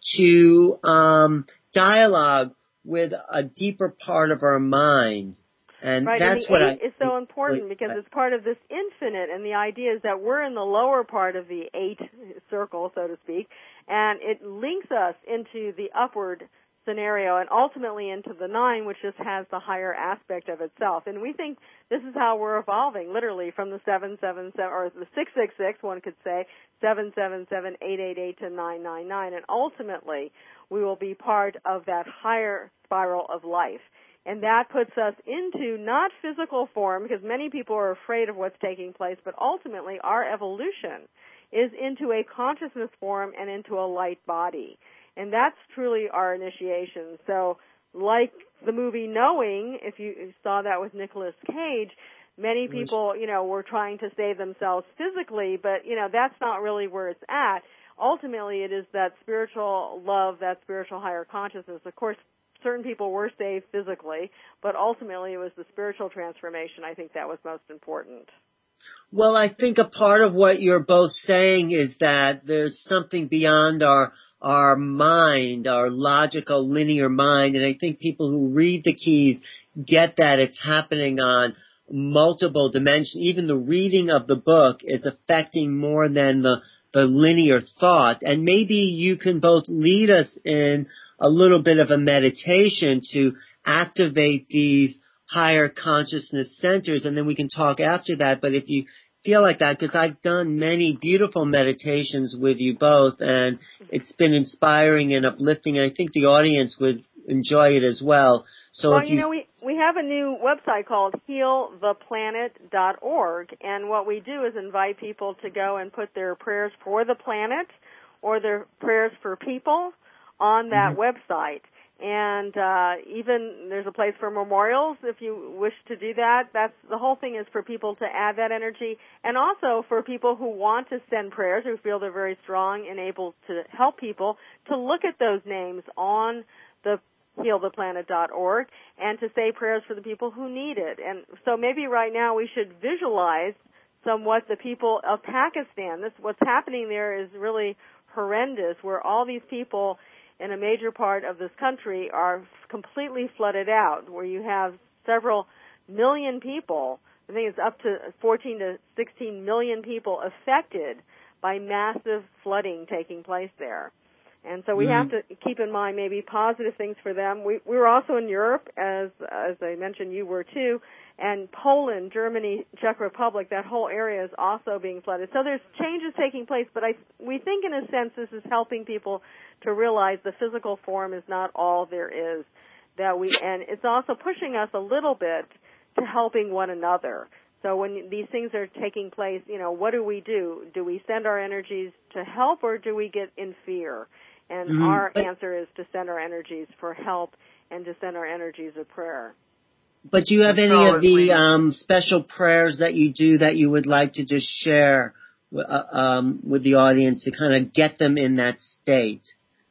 Speaker 1: to um dialogue with a deeper part of our mind. And
Speaker 3: right,
Speaker 1: that's
Speaker 3: and the
Speaker 1: what
Speaker 3: eight
Speaker 1: I,
Speaker 3: is so important because it's part of this infinite, and the idea is that we're in the lower part of the eight circle, so to speak, and it links us into the upward scenario and ultimately into the nine, which just has the higher aspect of itself. And we think this is how we're evolving, literally from the seven seven seven, or the six six six, one could say, seven seven seven, eight eight eight to nine nine nine, and ultimately we will be part of that higher spiral of life. And that puts us into not physical form, because many people are afraid of what's taking place, but ultimately our evolution is into a consciousness form and into a light body. And that's truly our initiation. So like the movie Knowing, if you saw that with Nicolas Cage, many people, you know, were trying to save themselves physically, but, you know, that's not really where it's at. Ultimately, it is that spiritual love, that spiritual higher consciousness. Of course, certain people were saved physically, but ultimately it was the spiritual transformation, I think, that was most important.
Speaker 1: Well, I think a part of what you're both saying is that there's something beyond our our mind, our logical, linear mind, and I think people who read the keys get that it's happening on multiple dimensions. Even the reading of the book is affecting more than the the linear thought, and maybe you can both lead us in a little bit of a meditation to activate these higher consciousness centers, and then we can talk after that. But if you feel like that, because I've done many beautiful meditations with you both, and it's been inspiring and uplifting, and I think the audience would enjoy it as well. So
Speaker 3: well,
Speaker 1: if
Speaker 3: you,
Speaker 1: you
Speaker 3: know, we, we have a new website called heal the planet dot org, and what we do is invite people to go and put their prayers for the planet or their prayers for people on that mm-hmm. website. And uh, even there's a place for memorials if you wish to do that. That's the whole thing, is for people to add that energy, and also for people who want to send prayers, who feel they're very strong and able to help people, to look at those names on the heal the planet dot org and to say prayers for the people who need it. And so maybe right now we should visualize somewhat the people of Pakistan. This, what's happening there is really horrendous, where all these people in a major part of this country are completely flooded out, where you have several million people, I think it's up to fourteen to sixteen million people affected by massive flooding taking place there. And so we mm-hmm. have to keep in mind maybe positive things for them. We, we were also in Europe, as as I mentioned, you were too, and Poland, Germany, Czech Republic, that whole area is also being flooded. So there's changes taking place, but I we think in a sense this is helping people to realize the physical form is not all there is. That we and it's also pushing us a little bit to helping one another. So when these things are taking place, you know, what do we do? Do we send our energies to help, or do we get in fear? And mm-hmm. our answer is to send our energies for help and to send our energies of prayer.
Speaker 1: But do you have any
Speaker 2: so
Speaker 1: of the
Speaker 2: we,
Speaker 1: um, special prayers that you do that you would like to just share uh, um, with the audience to kind of get them in that state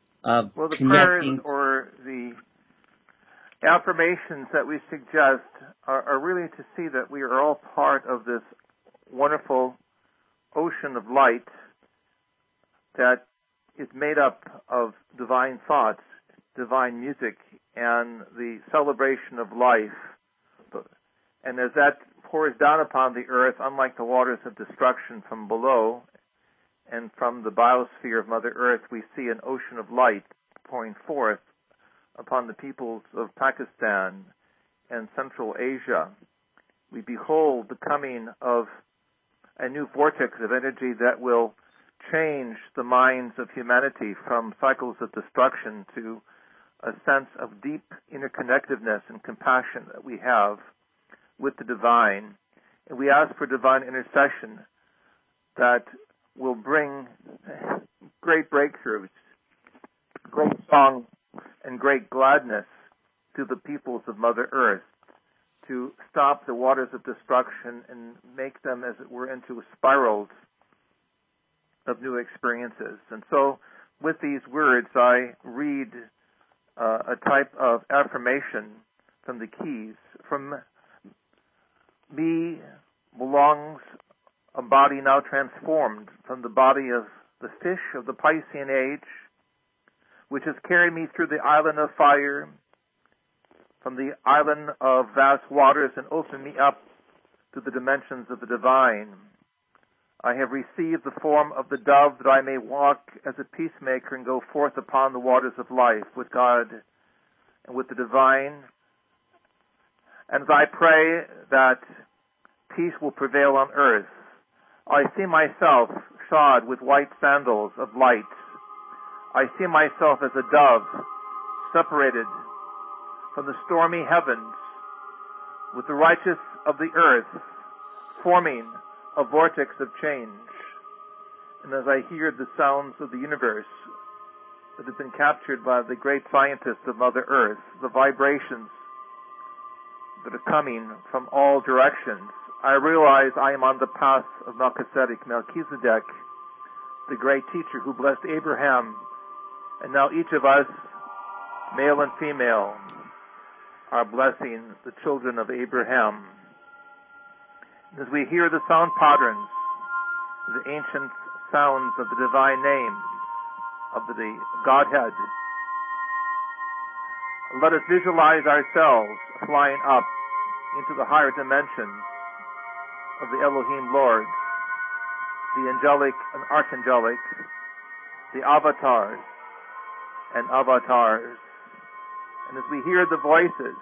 Speaker 1: of
Speaker 2: well, the
Speaker 1: connecting?
Speaker 2: prayers or the affirmations that we suggest are, are really to see that we are all part of this wonderful ocean of light that is made up of divine thoughts, divine music, and the celebration of life. And as that pours down upon the earth, unlike the waters of destruction from below and from the biosphere of Mother Earth, we see an ocean of light pouring forth upon the peoples of Pakistan and Central Asia. We behold the coming of a new vortex of energy that will change the minds of humanity from cycles of destruction to a sense of deep interconnectedness and compassion that we have with the divine. And we ask for divine intercession that will bring great breakthroughs, great song, and great gladness to the peoples of Mother Earth. to stop the waters of destruction and make them, as it were, into spirals of new experiences. And so with these words, I read uh, a type of affirmation from the keys. From me belongs a body now transformed from the body of the fish of the Piscean age, which has carried me through the island of fire, from the island of vast waters, and opened me up to the dimensions of the divine. I have received the form of the dove that I may walk as a peacemaker and go forth upon the waters of life with God and with the divine. And as I pray that peace will prevail on earth, I see myself shod with white sandals of light. I see myself as a dove separated from the stormy heavens with the righteous of the earth forming a vortex of change. And as I hear the sounds of the universe that have been captured by the great scientists of Mother Earth, the vibrations that are coming from all directions, I realize I am on the path of Melchizedek, Melchizedek, the great teacher who blessed Abraham. And now each of us, male and female, are blessing the children of Abraham. As we hear the sound patterns, the ancient sounds of the divine name, of the Godhead, let us visualize ourselves flying up into the higher dimensions of the Elohim Lord, the angelic and archangelic, the avatars and avatars. And as we hear the voices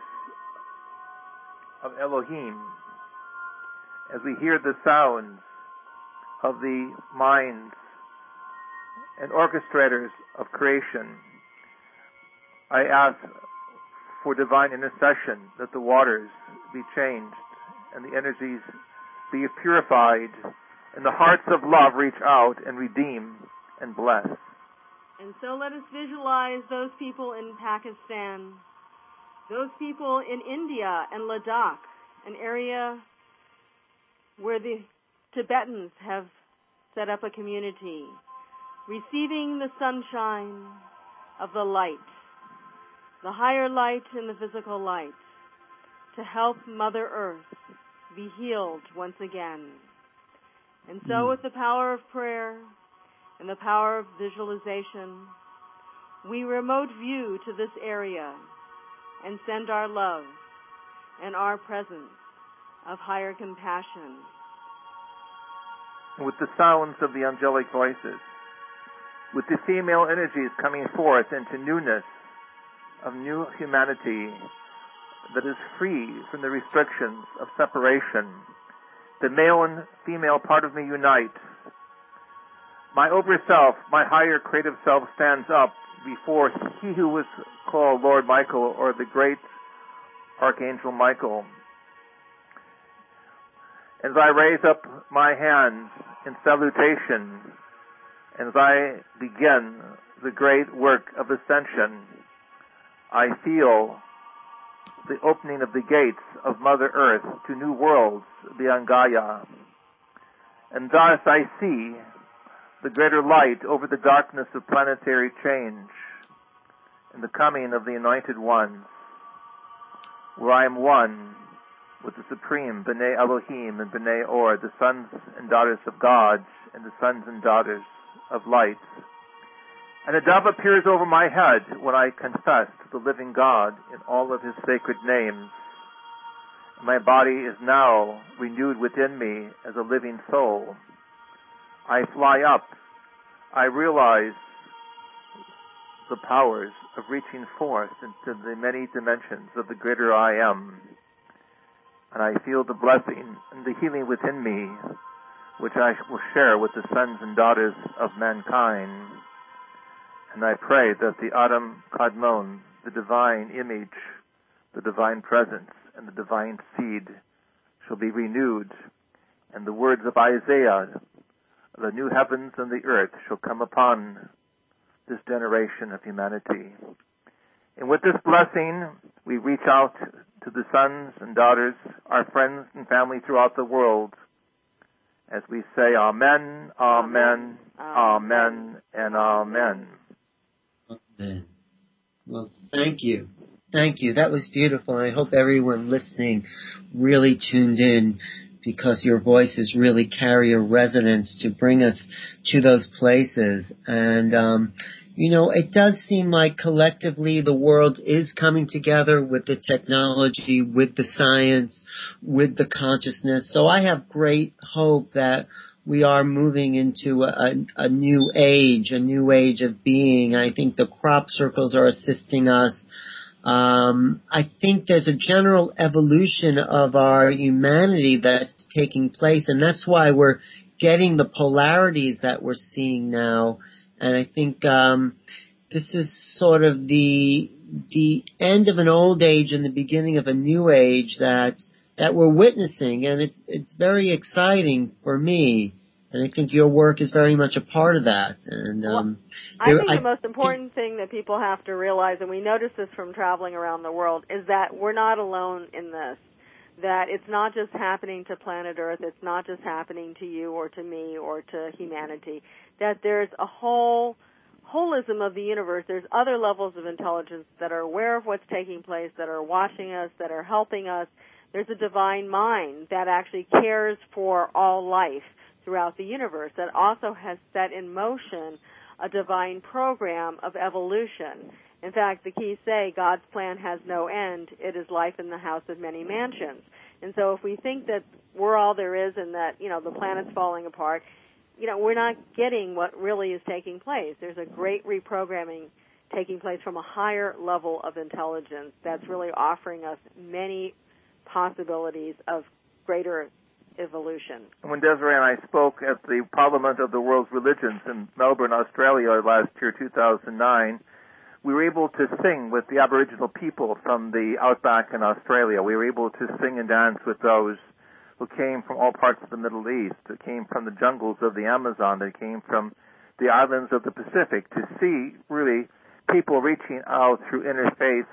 Speaker 2: of Elohim, as we hear the sounds of the minds and orchestrators of creation, I ask for divine intercession that the waters be changed and the energies be purified and the hearts of love reach out and redeem and bless.
Speaker 3: And so let us visualize those people in Pakistan, those people in India and Ladakh, an area where the Tibetans have set up a community, receiving the sunshine of the light, the higher light and the physical light, to help Mother Earth be healed once again. And so with the power of prayer and the power of visualization, we remote view to this area and send our love and our presence of higher compassion.
Speaker 2: With the sounds of the angelic voices, with the female energies coming forth into newness of new humanity that is free from the restrictions of separation, the male and female part of me unite. My over self, my higher creative self, stands up before he who was called Lord Michael, or the great Archangel Michael. As I raise up my hands in salutation, as I begin the great work of ascension, I feel the opening of the gates of Mother Earth to new worlds beyond Gaia. And thus I see the greater light over the darkness of planetary change and the coming of the Anointed Ones, where I am one with the Supreme B'nai Elohim and B'nai Or, the sons and daughters of God and the sons and daughters of light. And a dove appears over my head when I confess to the living God in all of his sacred names. My body is now renewed within me as a living soul. I fly up. I realize the powers of reaching forth into the many dimensions of the greater I am. And I feel the blessing and the healing within me, which I will share with the sons and daughters of mankind. And I pray that the Adam Kadmon, the divine image, the divine presence, and the divine seed shall be renewed, and the words of Isaiah, the new heavens and the earth shall come upon this generation of humanity. And with this blessing, we reach out to the sons and daughters, our friends and family throughout the world, as we say amen, amen, amen, amen and amen.
Speaker 1: Amen. Well, thank you. Thank you. That was beautiful. I hope everyone listening really tuned in, because your voices really carry a resonance to bring us to those places. And, um, you know, it does seem like collectively the world is coming together with the technology, with the science, with the consciousness. So I have great hope that we are moving into a, a new age, a new age of being. I think the crop circles are assisting us. Um, I think there's a general evolution of our humanity that's taking place, and that's why we're getting the polarities that we're seeing now. And I think um, this is sort of the the end of an old age and the beginning of a new age that that we're witnessing, and it's it's very exciting for me. And I think your work is very much a part of that. And um,
Speaker 3: well, I think I, the most important thing that people have to realize, and we notice this from traveling around the world, is that we're not alone in this. That it's not just happening to planet Earth, it's not just happening to you or to me or to humanity. That there's a whole holism of the universe. There's other levels of intelligence that are aware of what's taking place, that are watching us, that are helping us. There's a divine mind that actually cares for all life throughout the universe, that also has set in motion a divine program of evolution. In fact, the keys say God's plan has no end. It is life in the house of many mansions. And so if we think that we're all there is and that, you know, the planet's falling apart, you know, we're not getting what really is taking place. There's a great reprogramming taking place from a higher level of intelligence that's really offering us many possibilities of greater evolution.
Speaker 2: When Desiree and I spoke at the Parliament of the World's Religions in Melbourne, Australia last year, two thousand nine, we were able to sing with the Aboriginal people from the outback in Australia. We were able to sing and dance with those who came from all parts of the Middle East, that came from the jungles of the Amazon, that came from the islands of the Pacific, to see really people reaching out through interfaith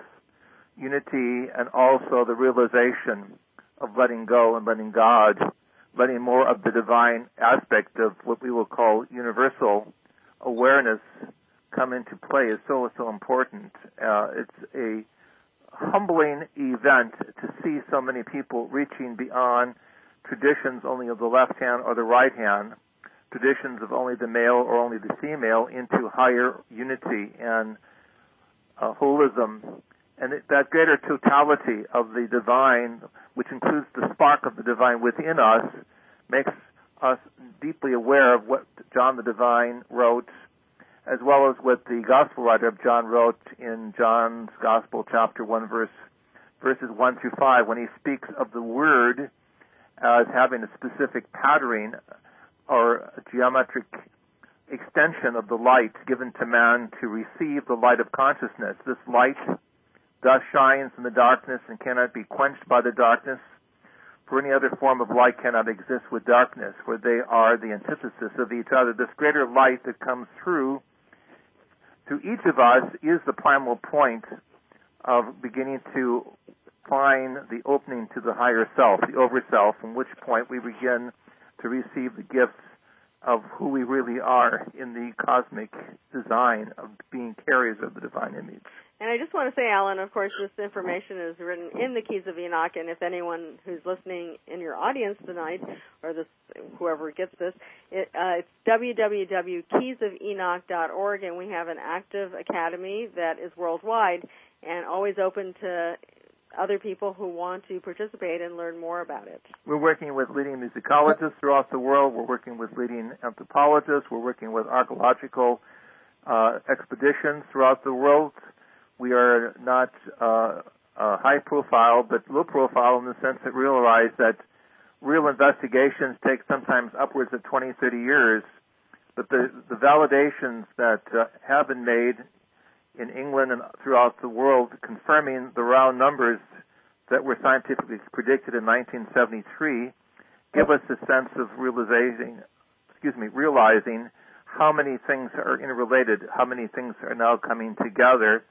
Speaker 2: unity and also the realization of letting go and letting God, letting more of the divine aspect of what we will call universal awareness come into play is so, so important. Uh, it's a humbling event to see so many people reaching beyond traditions only of the left hand or the right hand, traditions of only the male or only the female, into higher unity and uh, holism. And it, that greater totality of the divine, which includes the spark of the divine within us, makes us deeply aware of what John the Divine wrote, as well as what the gospel writer of John wrote in John's Gospel, chapter one, verse verses one through five, when he speaks of the Word as having a specific patterning or a geometric extension of the light given to man to receive the light of consciousness. This light thus shines in the darkness and cannot be quenched by the darkness, for any other form of light cannot exist with darkness, for they are the antithesis of each other. This greater light that comes through through each of us is the primal point of beginning to find the opening to the higher self, the over-self, from which point we begin to receive the gifts of who we really are in the cosmic design of being carriers of the divine image.
Speaker 3: And I just want to say, Alan, of course, this information is written in the Keys of Enoch, and if anyone who's listening in your audience tonight, or this, whoever gets this, it, uh, it's w w w dot keys of enoch dot org, and we have an active academy that is worldwide and always open to other people who want to participate and learn more about it.
Speaker 2: We're working with leading musicologists throughout the world. We're working with leading anthropologists. We're working with archaeological uh, expeditions throughout the world. We are not uh, uh, high profile, but low profile in the sense that we realize that real investigations take sometimes upwards of twenty, thirty years. But the, the validations that uh, have been made in England and throughout the world, confirming the round numbers that were scientifically predicted in nineteen seventy-three, give us a sense of realizing, excuse me, realizing how many things are interrelated, how many things are now coming together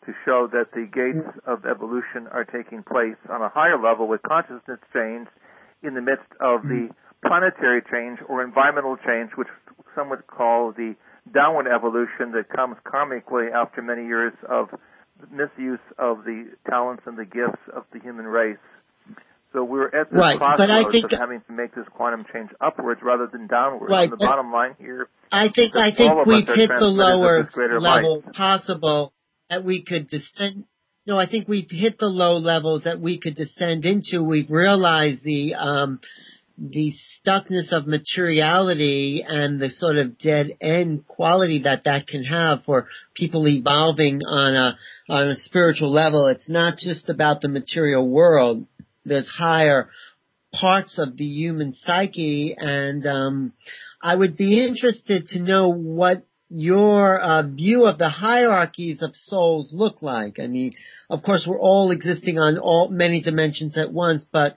Speaker 2: to show that the gates of evolution are taking place on a higher level with consciousness change in the midst of the planetary change or environmental change, which some would call the downward evolution that comes karmically after many years of misuse of the talents and the gifts of the human race. So we're at this
Speaker 1: right,
Speaker 2: crossroads
Speaker 1: but I think,
Speaker 2: of having to make this quantum change upwards rather than downwards.
Speaker 1: Right,
Speaker 2: and the bottom line here,
Speaker 1: I think I think we've hit the lower level light. possible that we could descend. No, I think we've hit the low levels that we could descend into. We've realized the um, the stuckness of materiality and the sort of dead end quality that that can have for people evolving on a on a spiritual level. It's not just about the material world. There's higher parts of the human psyche, and um, I would be interested to know what your uh, view of the hierarchies of souls look like. I mean, of course, we're all existing on all many dimensions at once, but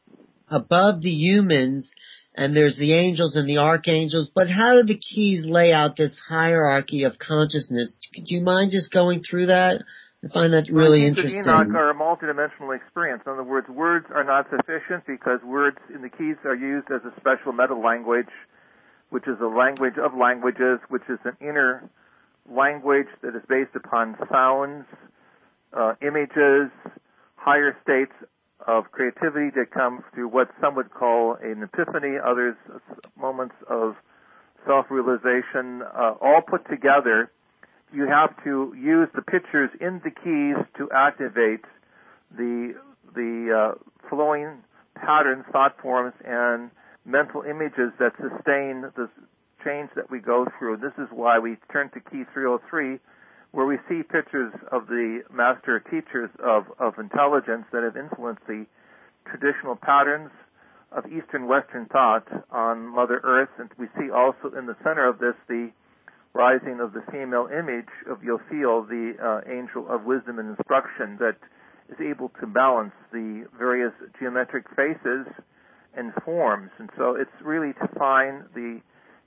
Speaker 1: above the humans, and there's the angels and the archangels, but how do the keys lay out this hierarchy of consciousness? Could you mind just going through that? I find that really
Speaker 2: well, the
Speaker 1: interesting.
Speaker 2: The Enoch are a multidimensional experience. In other words, words are not sufficient because words in the keys are used as a special meta language, which is a language of languages, which is an inner language that is based upon sounds, uh, images, higher states of creativity that come through what some would call an epiphany, others moments of self-realization, uh, all put together. You have to use the pictures in the keys to activate the the uh, flowing patterns, thought forms, and mental images that sustain the change that we go through. This is why we turn to key three oh three, where we see pictures of the master teachers of, of intelligence that have influenced the traditional patterns of Eastern Western thought on Mother Earth. And we see also in the center of this the rising of the female image of Yophiel, the uh, angel of wisdom and instruction, that is able to balance the various geometric faces and forms. And so it's really to find the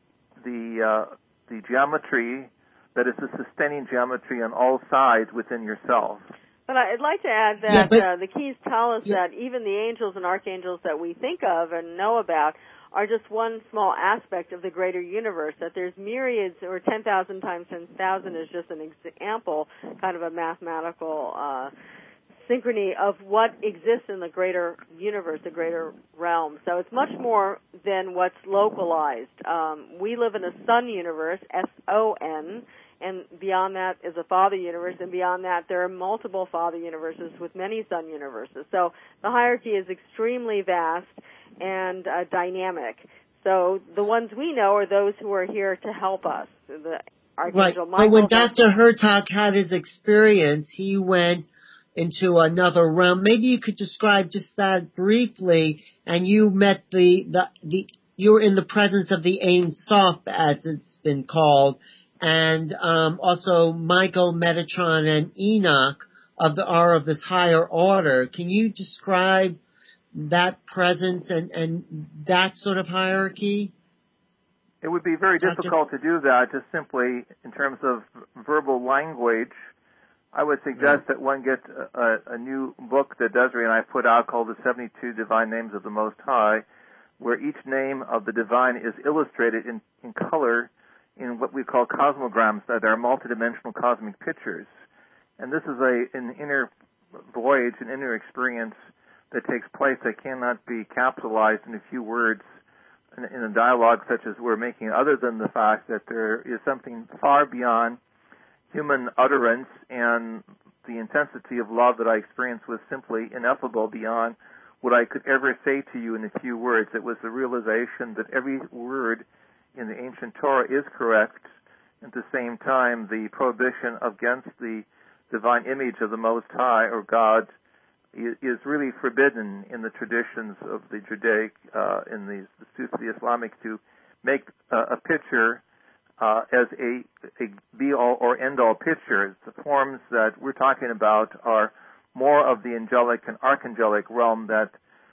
Speaker 2: the uh, the geometry that is the sustaining geometry on all sides within yourself.
Speaker 3: But I'd like to add that yeah, but, uh, the keys tell us yeah. that even the angels and archangels that we think of and know about are just one small aspect of the greater universe, that there's myriads, or ten thousand times ten thousand is just an example, kind of a mathematical uh, synchrony of what exists in the greater universe, the greater realm. So it's much more than what's localized. Um, we live in a sun universe, S O N, and beyond that is a father universe, and beyond that there are multiple father universes with many sun universes. So the hierarchy is extremely vast and uh, dynamic. So the ones we know are those who are here to help us. The Archangel
Speaker 1: right.
Speaker 3: Michael.
Speaker 1: But when Doctor Hurtak had his experience, he went into another realm. Maybe you could describe just that briefly. And you met the the the you were in the presence of the Ein Sof, as it's been called, and um, also Michael, Metatron, and Enoch of the are of this higher order. Can you describe that presence and, and that sort of hierarchy?
Speaker 2: It would be very
Speaker 1: Doctor
Speaker 2: difficult to do that just simply in terms of verbal language. I would suggest that one get a, a new book that Desiree and I put out called The seventy-two Divine Names of the Most High, where each name of the divine is illustrated in, in color in what we call cosmograms, that are multidimensional cosmic pictures. And this is a an inner voyage, an inner experience that takes place that cannot be capitalized in a few words in, in a dialogue such as we're making, other than the fact that there is something far beyond human utterance, and the intensity of love that I experienced was simply ineffable beyond what I could ever say to you in a few words. It was the realization that every word in the ancient Torah is correct. At the same time, the prohibition against the divine image of the Most High, or God, is really forbidden in the traditions of the Judaic, uh, in the, the Sufi Islamic, to make uh, a picture uh, as a, a be-all or end-all picture. The forms that we're talking about are more of the angelic and archangelic realm that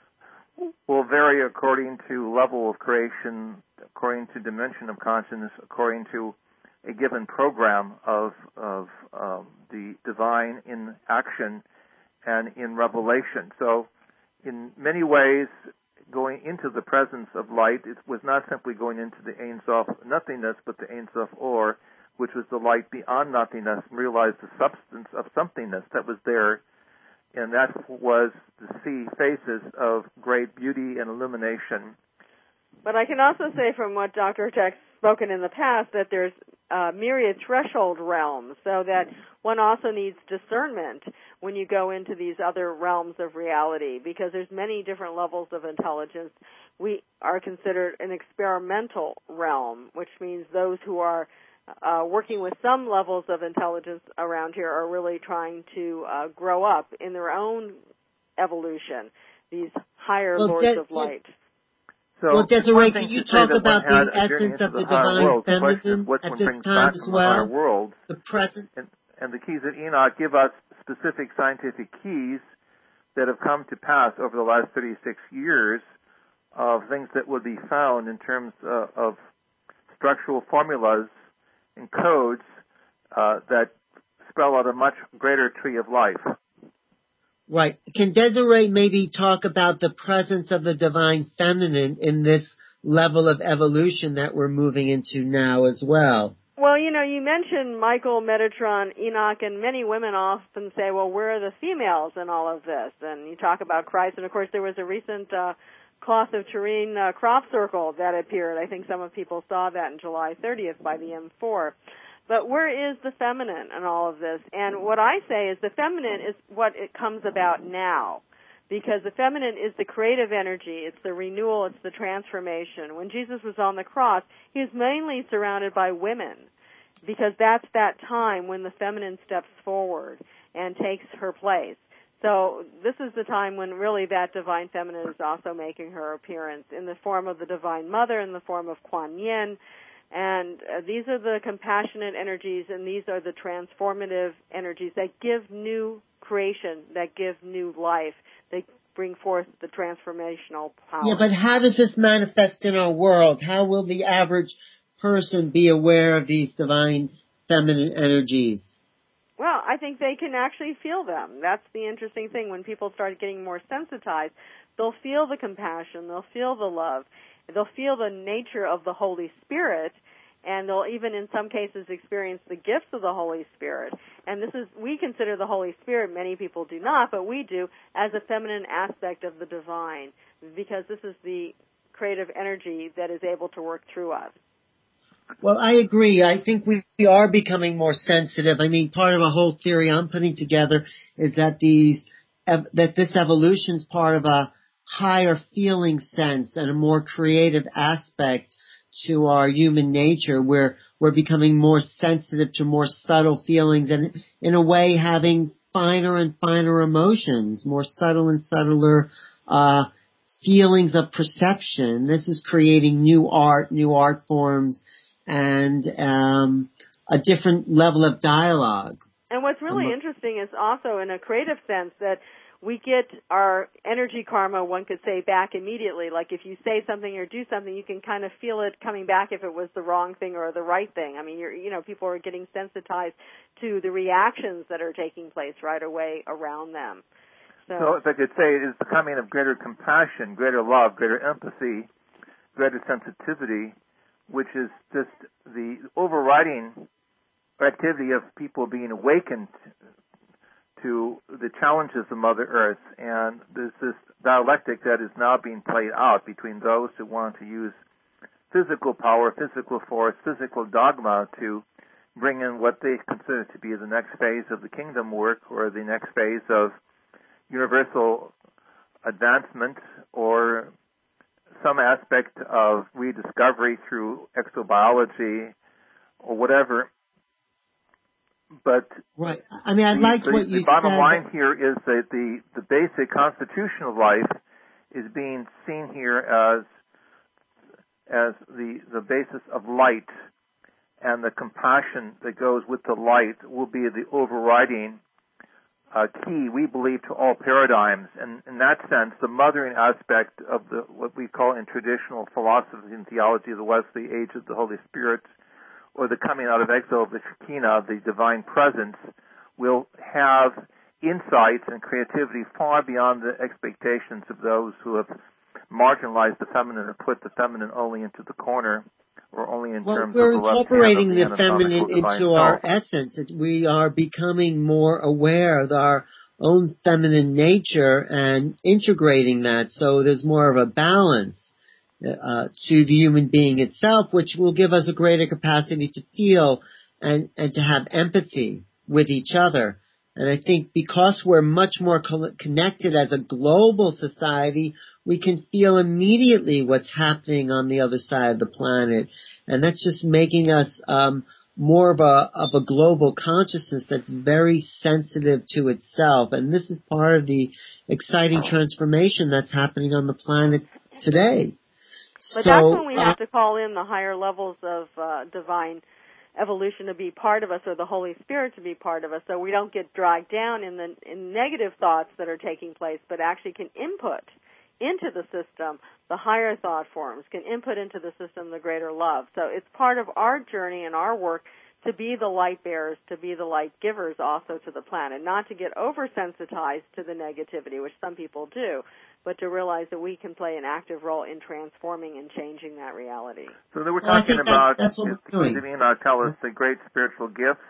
Speaker 2: will vary according to level of creation, according to dimension of consciousness, according to a given program of of um, the divine in action and in revelation. So in many ways, going into the presence of light, it was not simply going into the Ein Sof nothingness, but the Ein Sof Or, which was the light beyond nothingness, and realized the substance of somethingness that was there. And that was to see faces of great beauty and illumination.
Speaker 3: But I can also say from what Doctor Tech's spoken in the past that there's uh, myriad threshold realms, so that one also needs discernment when you go into these other realms of reality, because there's many different levels of intelligence. We are considered an experimental realm, which means those who are uh, working with some levels of intelligence around here are really trying to uh, grow up in their own evolution, these higher
Speaker 1: well,
Speaker 3: lords
Speaker 1: that,
Speaker 3: of light.
Speaker 1: So well, Desiree, can you talk about the essence of the, the divine
Speaker 2: world.
Speaker 1: feminine
Speaker 2: the
Speaker 1: at this time as well?
Speaker 2: The, world.
Speaker 1: the present.
Speaker 2: And, and the keys of Enoch give us specific scientific keys that have come to pass over the last thirty-six years of things that would be found in terms uh, of structural formulas and codes uh, that spell out a much greater tree of life.
Speaker 1: Right. Can Desiree maybe talk about the presence of the divine feminine in this level of evolution that we're moving into now as well?
Speaker 3: Well, you know, you mentioned Michael, Metatron, Enoch, and many women often say, well, where are the females in all of this? And you talk about Christ, and of course there was a recent uh, Cloth of Turin uh, crop circle that appeared. I think some of people saw that on July thirtieth by the M four. But where is the feminine in all of this? And what I say is the feminine is what it comes about now, because the feminine is the creative energy, it's the renewal, it's the transformation. When Jesus was on the cross, he was mainly surrounded by women, because that's that time when the feminine steps forward and takes her place. So this is the time when really that divine feminine is also making her appearance in the form of the Divine Mother, in the form of Kuan Yin. And uh, these are the compassionate energies, and these are the transformative energies that give new creation, that give new life, that bring forth the transformational power.
Speaker 1: Yeah, but how does this manifest in our world? How will the average person be aware of these divine feminine energies?
Speaker 3: Well, I think they can actually feel them. That's the interesting thing. When people start getting more sensitized, they'll feel the compassion, they'll feel the love. They'll feel the nature of the Holy Spirit, and they'll even in some cases experience the gifts of the Holy Spirit. And this is, we consider the Holy Spirit, many people do not, but we do, as a feminine aspect of the divine, because this is the creative energy that is able to work through us.
Speaker 1: Well, I agree. I think we are becoming more sensitive. I mean, part of a whole theory I'm putting together is that these, that this evolution is part of a higher feeling sense and a more creative aspect to our human nature, where we're becoming more sensitive to more subtle feelings and in a way having finer and finer emotions, more subtle and subtler uh feelings of perception. This is creating new art, new art forms, and um a different level of dialogue.
Speaker 3: And what's really um, interesting is also in a creative sense that we get our energy karma, one could say, back immediately. Like if you say something or do something, you can kind of feel it coming back if it was the wrong thing or the right thing. I mean, you're, you know, people are getting sensitized to the reactions that are taking place right away around them. So,
Speaker 2: so if I could say, it is the coming of greater compassion, greater love, greater empathy, greater sensitivity, which is just the overriding activity of people being awakened to the challenges of Mother Earth. And there's this dialectic that is now being played out between those who want to use physical power, physical force, physical dogma to bring in what they consider to be the next phase of the kingdom work or the next phase of universal advancement or some aspect of rediscovery through exobiology or whatever. But
Speaker 1: right. I mean, I liked
Speaker 2: the,
Speaker 1: what you
Speaker 2: said. The bottom
Speaker 1: said.
Speaker 2: line here is that the, the basic constitutional life is being seen here as as the the basis of light, and the compassion that goes with the light will be the overriding uh, key, we believe, to all paradigms. And in that sense, the mothering aspect of the what we call in traditional philosophy and theology of the West, the age of the Holy Spirit, or the coming out of exile of the Shekinah, the divine presence, will have insights and creativity far beyond the expectations of those who have marginalized the feminine or put the feminine only into the corner or only in
Speaker 1: well,
Speaker 2: terms
Speaker 1: we're
Speaker 2: of the left
Speaker 1: incorporating
Speaker 2: hand of
Speaker 1: the,
Speaker 2: the
Speaker 1: feminine into our essence. It, we are becoming more aware of our own feminine nature and integrating that so there's more of a balance uh, to the human being itself, which will give us a greater capacity to feel and, and to have empathy with each other. And I think because we're much more co- connected as a global society, we can feel immediately what's happening on the other side of the planet. And that's just making us um, more of a of a global consciousness that's very sensitive to itself. And this is part of the exciting transformation that's happening on the planet today.
Speaker 3: But
Speaker 1: so,
Speaker 3: that's when we
Speaker 1: uh,
Speaker 3: have to call in the higher levels of uh, divine evolution to be part of us, or the Holy Spirit to be part of us, so we don't get dragged down in the in negative thoughts that are taking place, but actually can input into the system the higher thought forms, can input into the system the greater love. So it's part of our journey and our work to be the light bearers, to be the light givers also to the planet, not to get oversensitized to the negativity, which some people do, but to realize that we can play an active role in transforming and changing that reality.
Speaker 2: So they were
Speaker 1: Well, I
Speaker 2: talking
Speaker 1: think that-
Speaker 2: about,
Speaker 1: that's what we're doing.
Speaker 2: Davina, tell us the great spiritual gifts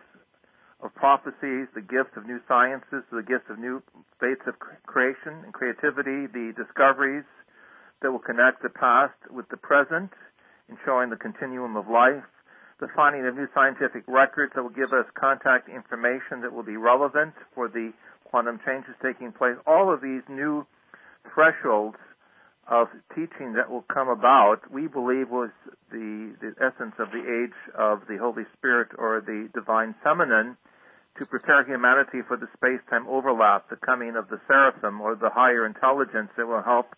Speaker 2: of prophecies, the gifts of new sciences, the gifts of new faiths of creation and creativity, the discoveries that will connect the past with the present in showing the continuum of life, the finding of new scientific records that will give us contact information that will be relevant for the quantum changes taking place. All of these new thresholds of teaching that will come about, we believe was the, the essence of the age of the Holy Spirit or the divine feminine to prepare humanity for the space-time overlap, the coming of the seraphim or the higher intelligence that will help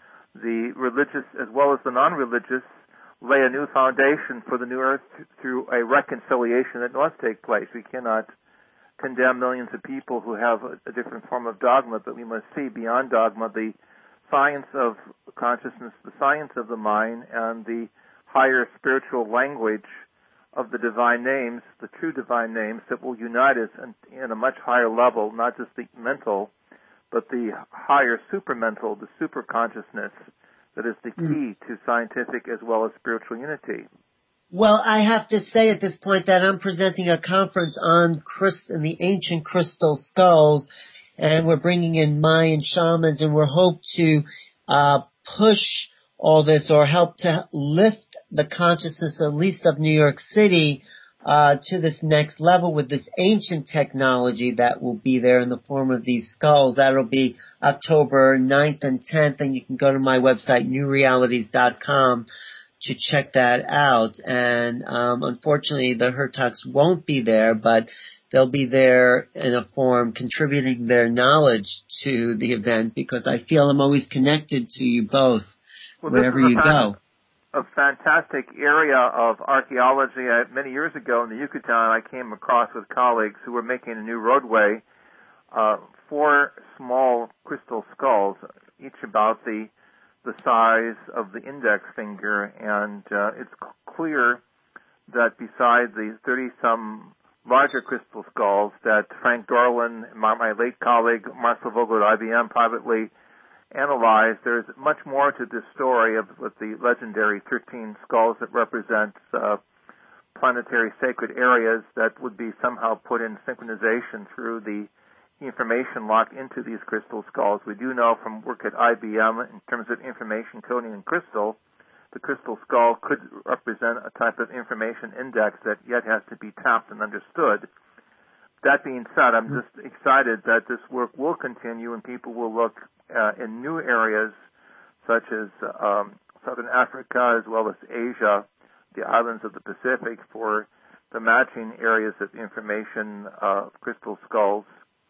Speaker 2: the religious as well as the non-religious lay a new foundation for the new earth through a reconciliation that must take place. We cannot condemn millions of people who have a, a different form of dogma, but we must see beyond dogma the science of consciousness, the science of the mind, and the higher spiritual language of the divine names, the true divine names that will unite us in, in a much higher level, not just the mental, but the higher supermental, the super consciousness that is the key to scientific as well as spiritual unity.
Speaker 1: Well, I have to say at this point that I'm presenting a conference on Christ and the ancient crystal skulls, and we're bringing in Mayan shamans, and we're hope to uh, push all this or help to lift the consciousness, at least of New York City, uh, to this next level with this ancient technology that will be there in the form of these skulls. That'll be October ninth and tenth, and you can go to my website, new realities dot com, to check that out. And um, unfortunately, the Hertogs won't be there, but they'll be there in a form contributing their knowledge to the event, because I feel I'm always connected to you both
Speaker 2: well,
Speaker 1: wherever you go.
Speaker 2: A fantastic area of archaeology. Uh, many years ago in the Yucatan, I came across with colleagues who were making a new roadway, uh, four small crystal skulls, each about the the size of the index finger, and uh, it's clear that beside the thirty-some larger crystal skulls that Frank Dorlin, my, my late colleague Marcel Vogel at I B M privately analyzed, there's much more to this story of with the legendary thirteen skulls that represent uh, planetary sacred areas that would be somehow put in synchronization through the information locked into these crystal skulls. We do know from work at I B M in terms of information coding in crystal, the crystal skull could represent a type of information index that yet has to be tapped and understood. That being said, I'm just excited that this work will continue and people will look uh, in new areas such as um, Southern Africa as well as Asia, the islands of the Pacific, for the matching areas of information uh, crystal skulls.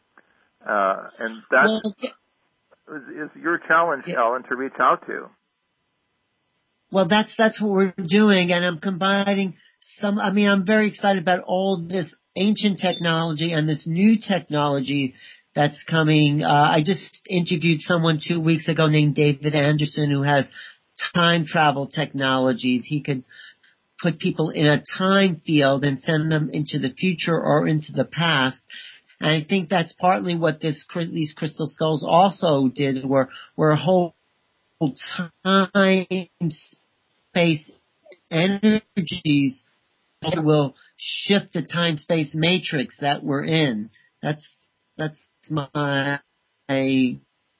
Speaker 2: Uh, and that
Speaker 1: well, okay.
Speaker 2: is, is your challenge,
Speaker 1: yeah.
Speaker 2: Ellen, to reach out to.
Speaker 1: Well, that's that's what we're doing, and I'm combining some. I mean, I'm very excited about all this ancient technology and this new technology that's coming. Uh, I just interviewed someone two weeks ago named David Anderson who has time travel technologies. He could put people in a time field and send them into the future or into the past. And I think that's partly what this these crystal skulls also did, were were a whole time, space, energies that will shift the time-space matrix that we're in. That's that's my kind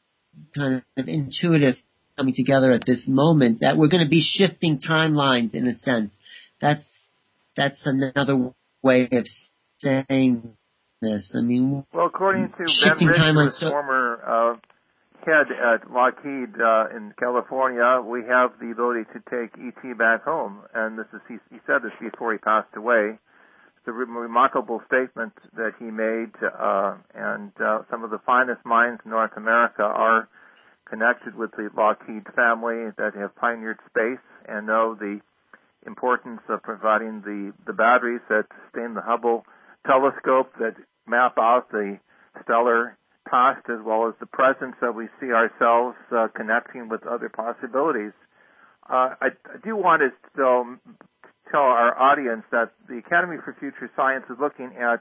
Speaker 1: of intuitive coming together at this moment, that we're going to be shifting timelines in a sense. That's that's another way of saying this. I mean,
Speaker 2: well, according to
Speaker 1: shifting
Speaker 2: Ben
Speaker 1: timelines,
Speaker 2: Richards,
Speaker 1: so,
Speaker 2: former uh, head at Lockheed uh, in California, we have the ability to take E T back home, and this is he, he said this before he passed away. It's a re- remarkable statement that he made, uh, and uh, some of the finest minds in North America are connected with the Lockheed family that have pioneered space and know the importance of providing the, the batteries that sustain the Hubble telescope, that map out the stellar past as well as the present, so we see ourselves uh, connecting with other possibilities. Uh, I, I do want to still tell our audience that the Academy for Future Science is looking at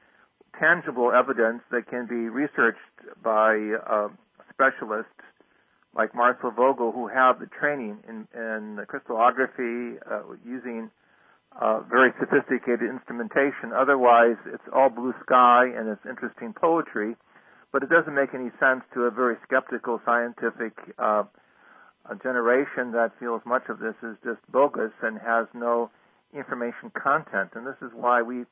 Speaker 2: tangible evidence that can be researched by uh, specialists like Marcel Vogel, who have the training in, in crystallography uh, using uh, very sophisticated instrumentation. Otherwise, it's all blue sky and it's interesting poetry, but it doesn't make any sense to a very skeptical scientific uh, a generation that feels much of this is just bogus and has no information content. And this is why we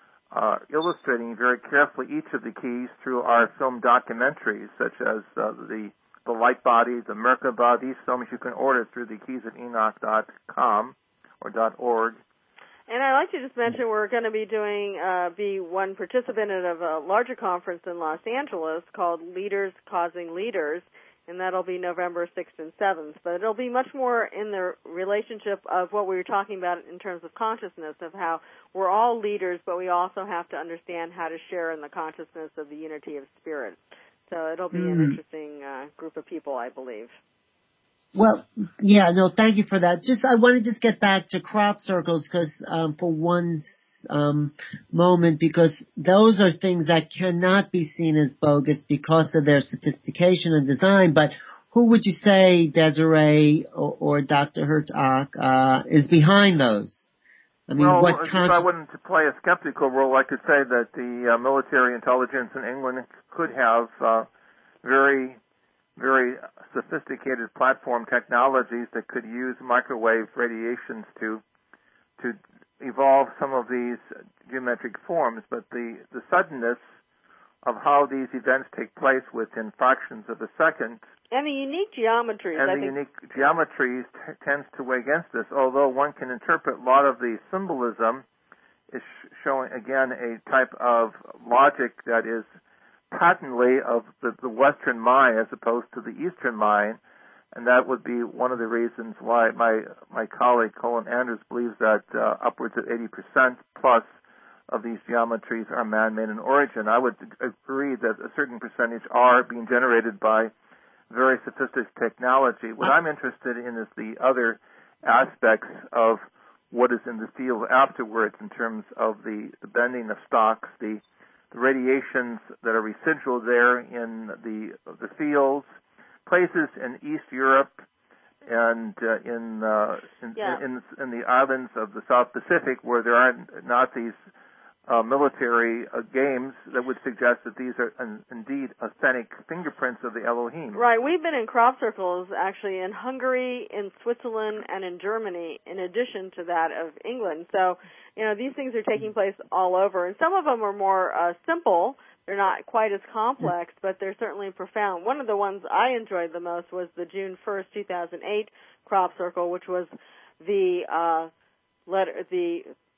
Speaker 2: are illustrating very carefully each of the keys through our film documentaries, such as uh, the the Light Body, the Merkaba. These films you can order through the keys of enoch dot com or .org.
Speaker 3: And I'd like to just mention we're going to be doing, uh, be one participant of a larger conference in Los Angeles called Leaders Causing Leaders, and that'll be November sixth and seventh. But it'll be much more in the relationship of what we were talking about in terms of consciousness, of how we're all leaders, but we also have to understand how to share in the consciousness of the unity of spirit. So it'll be mm. an interesting uh, group of people, I believe.
Speaker 1: Well, yeah, no, thank you for that. Just, I want to just get back to crop circles because, um, for one um, moment, because those are things that cannot be seen as bogus because of their sophistication and design. But who would you say, Desiree or, or Doctor Hurtak, uh, is behind those? I mean,
Speaker 2: well,
Speaker 1: what
Speaker 2: if
Speaker 1: conscious-
Speaker 2: I wouldn't play a skeptical role, I could say that the uh, military intelligence in England could have uh, very very sophisticated platform technologies that could use microwave radiations to to evolve some of these geometric forms. But the, the suddenness of how these events take place within fractions of a second
Speaker 3: and the unique geometries
Speaker 2: and
Speaker 3: I
Speaker 2: the
Speaker 3: think-
Speaker 2: unique geometries t- tends to weigh against this, although one can interpret a lot of the symbolism is sh- showing again a type of logic that is patently of the, the Western mind as opposed to the Eastern mind, and that would be one of the reasons why my my colleague Colin Andrews believes that uh, upwards of eighty percent plus of these geometries are man-made in origin. I would agree that a certain percentage are being generated by very sophisticated technology. What I'm interested in is the other aspects of what is in the field afterwards in terms of the, the bending of stocks, the the radiations that are residual there in the the fields, places in East Europe and uh, in, uh, in,
Speaker 3: yeah.
Speaker 2: in in the islands of the South Pacific where there are not these uh, military uh, games that would suggest that these are an, indeed authentic fingerprints of the Elohim.
Speaker 3: Right. We've been in crop circles actually in Hungary, in Switzerland, and in Germany, in addition to that of England. So, you know, these things are taking place all over, and some of them are more uh, simple. They're not quite as complex, but they're certainly profound. One of the ones I enjoyed the most was the June first, two thousand eight crop circle, which was the uh, letter, the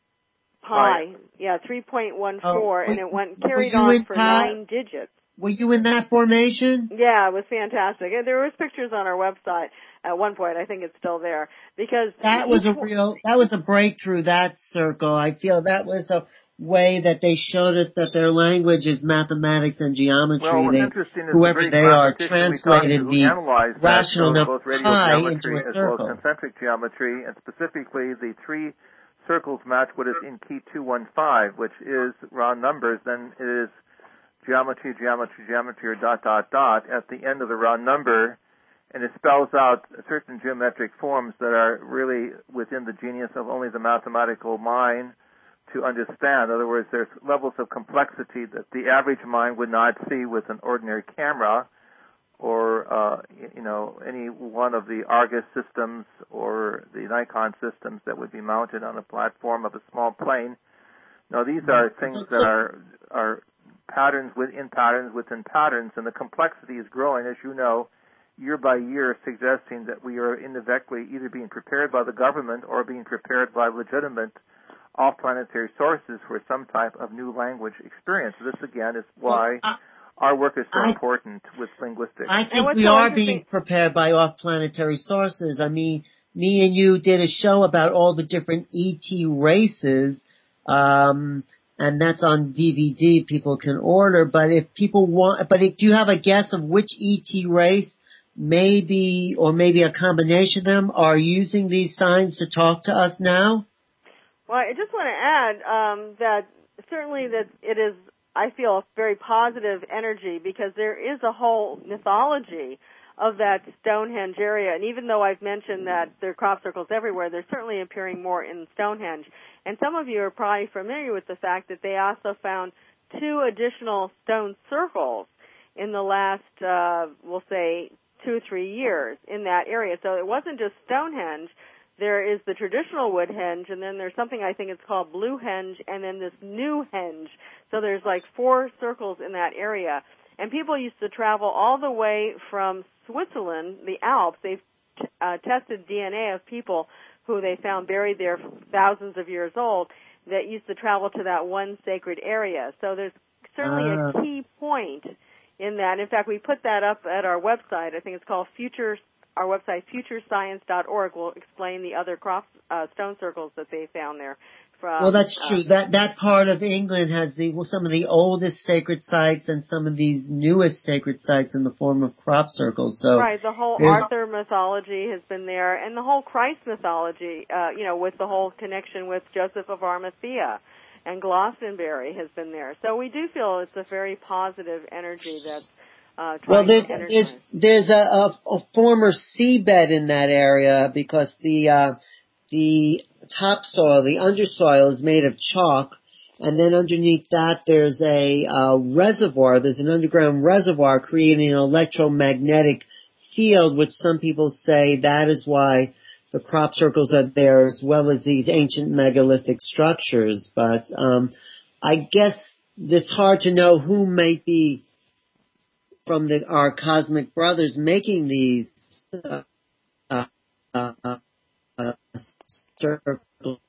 Speaker 3: pi,
Speaker 2: Right.
Speaker 3: yeah, three point one four,
Speaker 1: oh,
Speaker 3: and it went carried
Speaker 1: you
Speaker 3: on
Speaker 1: in
Speaker 3: for
Speaker 1: pi?
Speaker 3: nine digits.
Speaker 1: Were you in that formation?
Speaker 3: Yeah, it was fantastic. And there was pictures on our website at one point. I think it's still there because
Speaker 1: that was a
Speaker 3: each,
Speaker 1: real, that was a breakthrough, that circle. I feel that was a way that they showed us that their language is mathematics and geometry.
Speaker 2: Well, what's
Speaker 1: they,
Speaker 2: interesting is
Speaker 1: whoever
Speaker 2: the
Speaker 1: they are
Speaker 2: to,
Speaker 1: translated
Speaker 2: who
Speaker 1: the
Speaker 2: analyzed
Speaker 1: rational
Speaker 2: that,
Speaker 1: number
Speaker 2: both radio
Speaker 1: pi
Speaker 2: geometry
Speaker 1: into a
Speaker 2: as
Speaker 1: circle.
Speaker 2: well as concentric geometry, and specifically the three circles match what is in key two one five, which is round numbers, then it is geometry, geometry, geometry, or dot, dot, dot at the end of the round number, and it spells out certain geometric forms that are really within the genius of only the mathematical mind to understand. In other words, there's levels of complexity that the average mind would not see with an ordinary camera, or, uh, you know, any one of the Argus systems or the Nikon systems that would be mounted on a platform of a small plane. Now, these are things that are, are patterns within patterns within patterns, and the complexity is growing, as you know, year by year, suggesting that we are indirectly either being prepared by the government or being prepared by legitimate off-planetary sources for some type of new language experience. This, again, is why
Speaker 1: Well, I-
Speaker 2: our work is so
Speaker 1: I,
Speaker 2: important with linguistics.
Speaker 1: I think we are being prepared by off-planetary sources. I mean, me and you did a show about all the different E T races, um, and that's on D V D. People can order. But if people want, but if, do you have a guess of which E T race, maybe or maybe a combination of them, are using these signs to talk to us now?
Speaker 3: Well, I just want to add um, that certainly that it is, I feel, a very positive energy, because there is a whole mythology of that Stonehenge area. And even though I've mentioned that there are crop circles everywhere, they're certainly appearing more in Stonehenge. And some of you are probably familiar with the fact that they also found two additional stone circles in the last, uh, we'll say, two or three years in that area. So it wasn't just Stonehenge. There is the traditional Woodhenge, and then there's something I think it's called Bluehenge, and then this new henge. So there's like four circles in that area. And people used to travel all the way from Switzerland, the Alps. They've t- uh, tested D N A of people who they found buried there for thousands of years old that used to travel to that one sacred area. So there's certainly uh. a key point in that. In fact, we put that up at our website. I think it's called Future Our website, future science dot org, will explain the other cross, uh, stone circles that they found there. From,
Speaker 1: well, that's
Speaker 3: uh,
Speaker 1: true. That that part of England has the well, some of the oldest sacred sites and some of these newest sacred sites in the form of crop circles. So
Speaker 3: right, the whole Arthur mythology has been there, and the whole Christ mythology, uh, you know, with the whole connection with Joseph of Arimathea and Glastonbury has been there. So we do feel it's a very positive energy that's Uh,
Speaker 1: well, there's there's, there's a, a, a former seabed in that area, because the uh, the topsoil, the undersoil, is made of chalk, and then underneath that there's a uh, reservoir. There's an underground reservoir creating an electromagnetic field, which some people say that is why the crop circles are there, as well as these ancient megalithic structures. But um, I guess it's hard to know who may be from the, our cosmic brothers making these uh, uh, uh, uh, circles,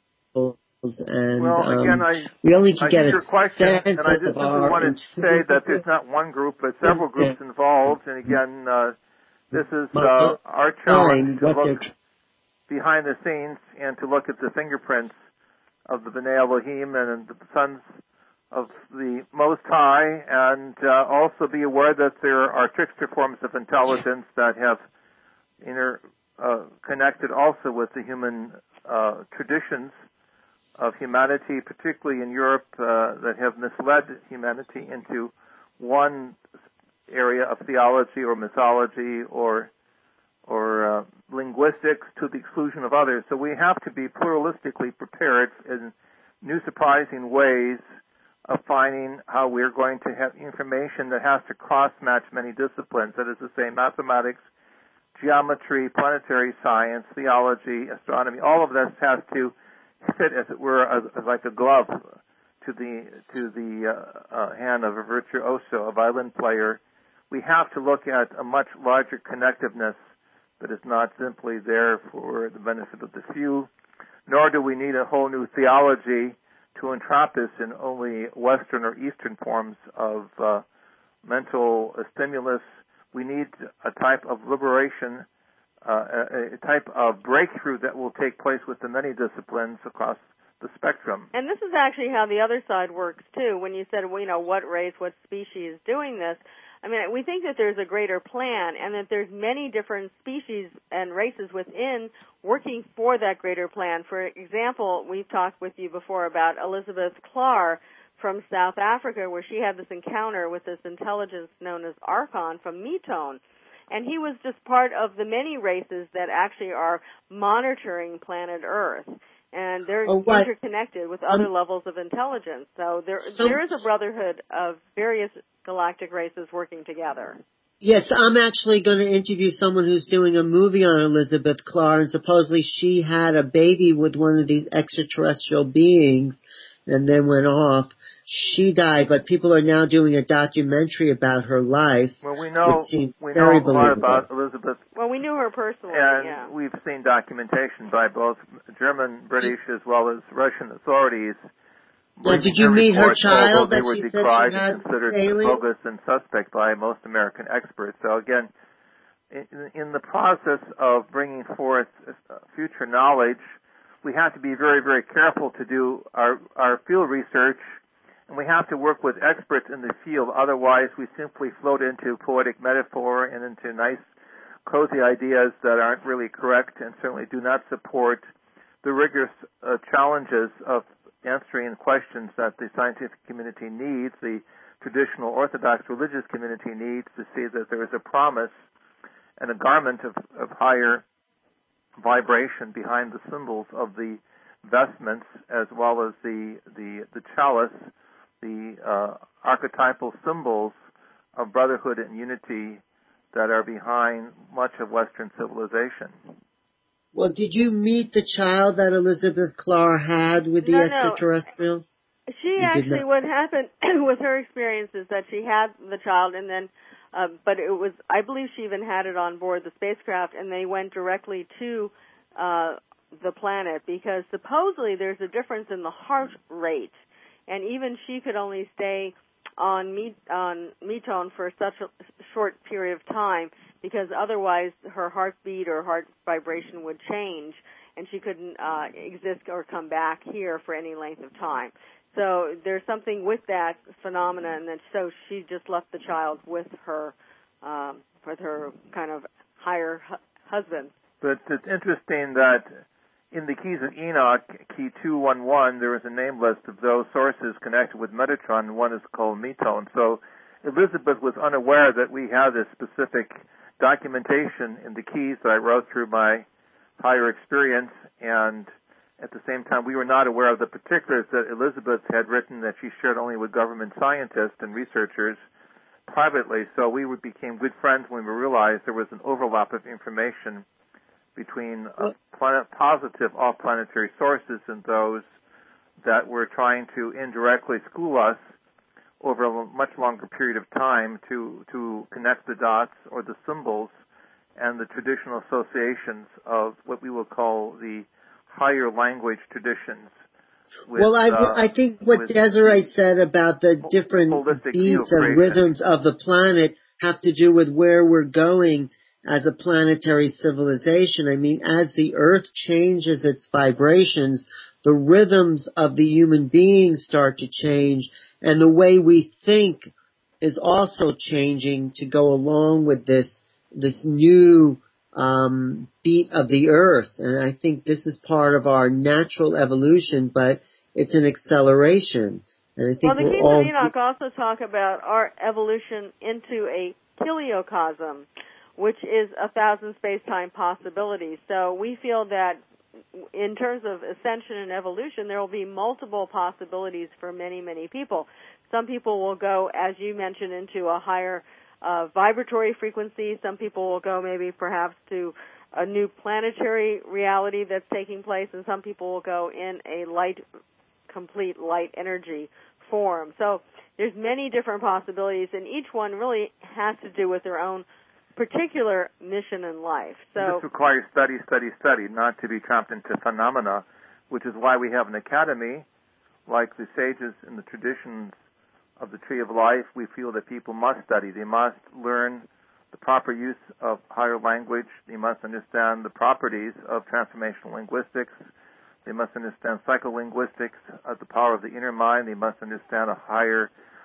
Speaker 1: and
Speaker 2: well, again,
Speaker 1: um,
Speaker 2: I,
Speaker 1: we only can
Speaker 2: I
Speaker 1: get
Speaker 2: hear
Speaker 1: a
Speaker 2: your question,
Speaker 1: sense
Speaker 2: and I just
Speaker 1: of
Speaker 2: simply
Speaker 1: our
Speaker 2: wanted to say that there's not one group, but several groups involved. And again, uh, this is uh, our challenge to look behind the scenes and to look at the fingerprints of the B'nai Elohim and the sons of the Most High, and uh, also be aware that there are trickster forms of intelligence that have inter uh, connected also with the human uh, traditions of humanity, particularly in Europe, uh, that have misled humanity into one area of theology or mythology or or uh, linguistics to the exclusion of others. So we have to be pluralistically prepared in new surprising ways of finding how we're going to have information that has to cross-match many disciplines. That is to say, mathematics, geometry, planetary science, theology, astronomy. All of this has to fit, as it were, as, as like a glove to the to the uh, uh, hand of a virtuoso, a violin player. We have to look at a much larger connectiveness that is not simply there for the benefit of the few, nor do we need a whole new theology to entrap us in only Western or Eastern forms of uh, mental stimulus. We need a type of liberation, uh, a, a type of breakthrough that will take place with the many disciplines across the spectrum.
Speaker 3: And this is actually how the other side works, too. When you said, well, you know, what race, what species is doing this, I mean, we think that there's a greater plan and that there's many different species and races within working for that greater plan. For example, we've talked with you before about Elizabeth Klaar from South Africa, where she had this encounter with this intelligence known as Archon from Metone. And he was just part of the many races that actually are monitoring planet Earth. And they're
Speaker 1: oh, right.
Speaker 3: interconnected with other
Speaker 1: um,
Speaker 3: levels of intelligence. So there,
Speaker 1: so,
Speaker 3: there is a brotherhood of various galactic races working together.
Speaker 1: Yes, I'm actually going to interview someone who's doing a movie on Elizabeth Klaar, and supposedly she had a baby with one of these extraterrestrial beings and then went off. She died, but people are now doing a documentary about her life.
Speaker 2: Well, we know we know
Speaker 1: very
Speaker 2: a lot about Elizabeth.
Speaker 3: Well, we knew her personally,
Speaker 2: and
Speaker 3: yeah.
Speaker 2: we've seen documentation by both German, British, as well as Russian authorities.
Speaker 1: Now, did you meet her
Speaker 2: reports,
Speaker 1: child
Speaker 2: they
Speaker 1: that
Speaker 2: were
Speaker 1: she said
Speaker 2: decried
Speaker 1: she had
Speaker 2: and considered
Speaker 1: alien?
Speaker 2: bogus and suspect by most American experts. So again, in, in the process of bringing forth future knowledge, we have to be very, very careful to do our, our field research, and we have to work with experts in the field. Otherwise, we simply float into poetic metaphor and into nice, cozy ideas that aren't really correct and certainly do not support the rigorous uh, challenges of answering questions that the scientific community needs, the traditional Orthodox religious community needs, to see that there is a promise and a garment of, of higher vibration behind the symbols of the vestments, as well as the the, the chalice, the uh, archetypal symbols of brotherhood and unity that are behind much of Western civilization.
Speaker 1: Well, did you meet the child that Elizabeth Klaar had with the
Speaker 3: no,
Speaker 1: extraterrestrial?
Speaker 3: No. She
Speaker 1: you
Speaker 3: actually, what happened with her experience is that she had the child, and then, uh, but it was, I believe she even had it on board the spacecraft, and they went directly to uh, the planet, because supposedly there's a difference in the heart rate, and even she could only stay on Met, on Metone for such a short period of time, because otherwise her heartbeat or heart vibration would change, and she couldn't uh, exist or come back here for any length of time. So there's something with that phenomenon, and so she just left the child with her, um, with her kind of higher hu- husband.
Speaker 2: But it's interesting that in the Keys of Enoch, key two one one, there is a name list of those sources connected with Metatron, and one is called Metone. So Elizabeth was unaware that we have this specific documentation in the keys that I wrote through my higher experience, and at the same time we were not aware of the particulars that Elizabeth had written that she shared only with government scientists and researchers privately. So we became good friends when we realized there was an overlap of information between uh, planet, positive off-planetary sources and those that were trying to indirectly school us over a much longer period of time to, to connect the dots or the symbols and the traditional associations of what we will call the higher language traditions. With,
Speaker 1: well, I,
Speaker 2: uh,
Speaker 1: I think what Desiree said about the different beats and rhythms of the planet have to do with where we're going as a planetary civilization. I mean, as the Earth changes its vibrations, the rhythms of the human beings start to change, and the way we think is also changing to go along with this this new um, beat of the Earth. And I think this is part of our natural evolution, but it's an acceleration. And I think
Speaker 3: well, the
Speaker 1: we're
Speaker 3: Keys
Speaker 1: all...
Speaker 3: of Enoch also talk about our evolution into a kiliocosm, which is a thousand space-time possibilities. So we feel that in terms of ascension and evolution, there will be multiple possibilities for many, many people. Some people will go, as you mentioned, into a higher uh, vibratory frequency. Some people will go maybe perhaps to a new planetary reality that's taking place, and some people will go in a light, complete light energy form. So there's many different possibilities, and each one really has to do with their own particular mission in life. So
Speaker 2: this requires study, study, study, not to be trapped into phenomena, which is why we have an academy. Like the sages in the traditions of the Tree of Life, we feel that people must study. They must learn the proper use of higher language. They must understand the properties of transformational linguistics. They must understand psycholinguistics, uh, the power of the inner mind. They must understand a higher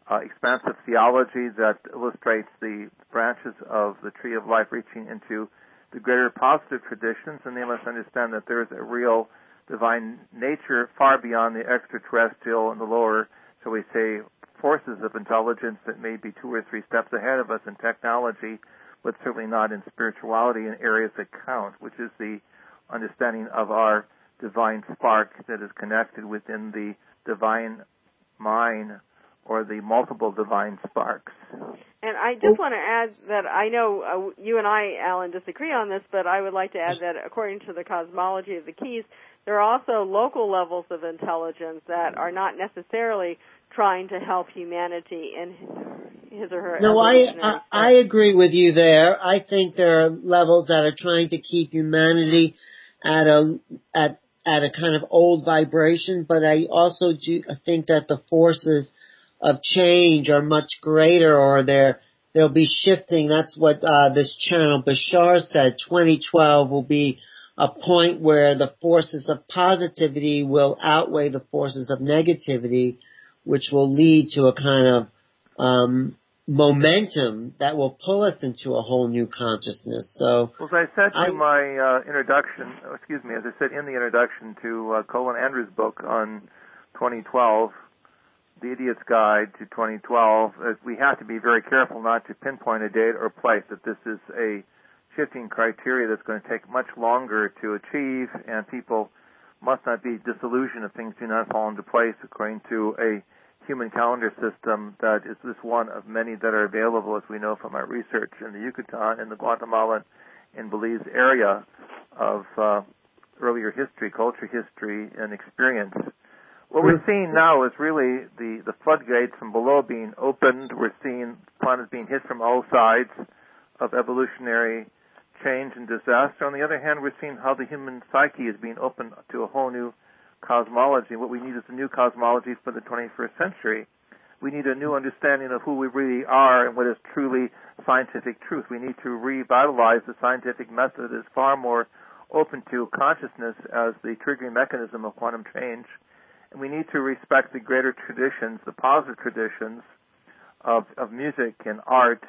Speaker 2: uh, expansive theology that illustrates the branches of the tree of life reaching into the greater positive traditions, and they must understand that there is a real divine nature far beyond the extraterrestrial and the lower, shall we say, forces of intelligence that may be two or three steps ahead of us in technology, but certainly not in spirituality in areas that count, which is the understanding of our divine spark that is connected within the divine mind or the multiple divine sparks.
Speaker 3: And I just want to add that I know uh, you and I, Alan, disagree on this, but I would like to add that according to the cosmology of the keys, there are also local levels of intelligence that are not necessarily trying to help humanity in his or her
Speaker 1: No, I, I I agree with you there. I think there are levels that are trying to keep humanity at a at at a kind of old vibration, but I also do think that the forces of change are much greater, or they're they'll be shifting. That's what uh, this channel Bashar said. twenty twelve will be a point where the forces of positivity will outweigh the forces of negativity, which will lead to a kind of um, momentum that will pull us into a whole new consciousness. So,
Speaker 2: well, as I said to
Speaker 1: I,
Speaker 2: my uh, introduction, excuse me, as I said in the introduction to uh, Colin Andrews' book on twenty twelve, The Idiot's Guide to twenty twelve, uh, we have to be very careful not to pinpoint a date or place, that this is a shifting criteria that's going to take much longer to achieve, and people must not be disillusioned if things do not fall into place according to a human calendar system that is this one of many that are available, as we know from our research in the Yucatan and the Guatemalan and Belize area of uh, earlier history, culture history, and experience. What we're seeing now is really the, the floodgates from below being opened. We're seeing planets being hit from all sides of evolutionary change and disaster. On the other hand, we're seeing how the human psyche is being opened to a whole new cosmology. What we need is a new cosmology for the twenty-first century. We need a new understanding of who we really are and what is truly scientific truth. We need to revitalize the scientific method that is far more open to consciousness as the triggering mechanism of quantum change. And we need to respect the greater traditions, the positive traditions of, of music and art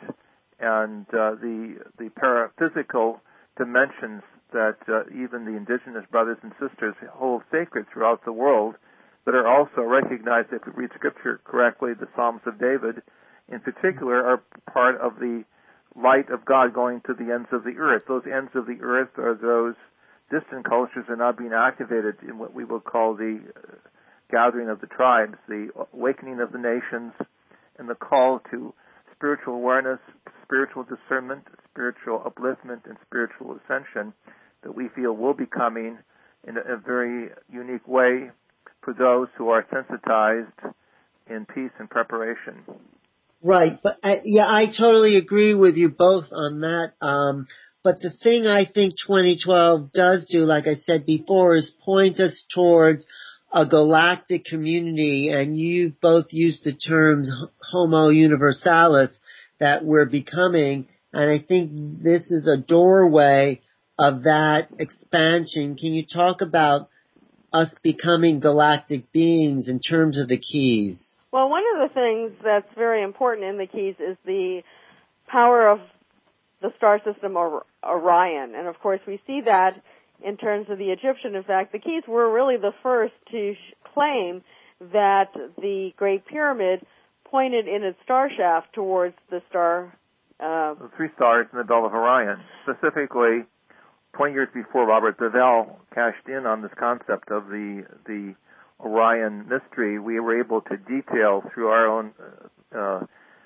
Speaker 2: and uh, the the paraphysical dimensions that uh, even the indigenous brothers and sisters hold sacred throughout the world, that are also recognized, if we read Scripture correctly, the Psalms of David in particular are part of the light of God going to the ends of the earth. Those ends of the earth are those distant cultures are now being activated in what we will call the uh, gathering of the tribes, the awakening of the nations, and the call to spiritual awareness, spiritual discernment, spiritual upliftment, and spiritual ascension that we feel will be coming in a, a very unique way for those who are sensitized in peace and preparation.
Speaker 1: Right, but I, yeah, I totally agree with you both on that. Um, but the thing I think twenty twelve does do, like I said before, is point us towards a galactic community, and you both used the terms Homo Universalis, that we're becoming, and I think this is a doorway of that expansion. Can you talk about us becoming galactic beings in terms of the keys?
Speaker 3: Well, one of the things that's very important in the keys is the power of the star system of Orion, and of course we see that in terms of the Egyptian. In fact, the keys were really the first to claim that the Great Pyramid pointed in its star shaft towards the star. Uh,
Speaker 2: the three stars in the belt of Orion. Specifically, twenty years before Robert Bevell cashed in on this concept of the the Orion mystery, we were able to detail through our own uh,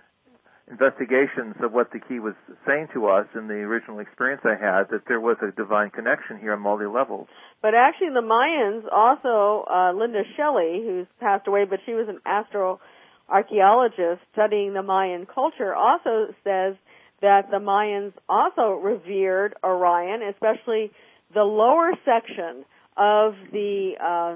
Speaker 2: investigations of what the key was saying to us in the original experience I had, that there was a divine connection here on multi levels.
Speaker 3: But actually the Mayans also, uh, Linda Shelley, who's passed away, but she was an astroarchaeologist studying the Mayan culture, also says that the Mayans also revered Orion, especially the lower section of the uh,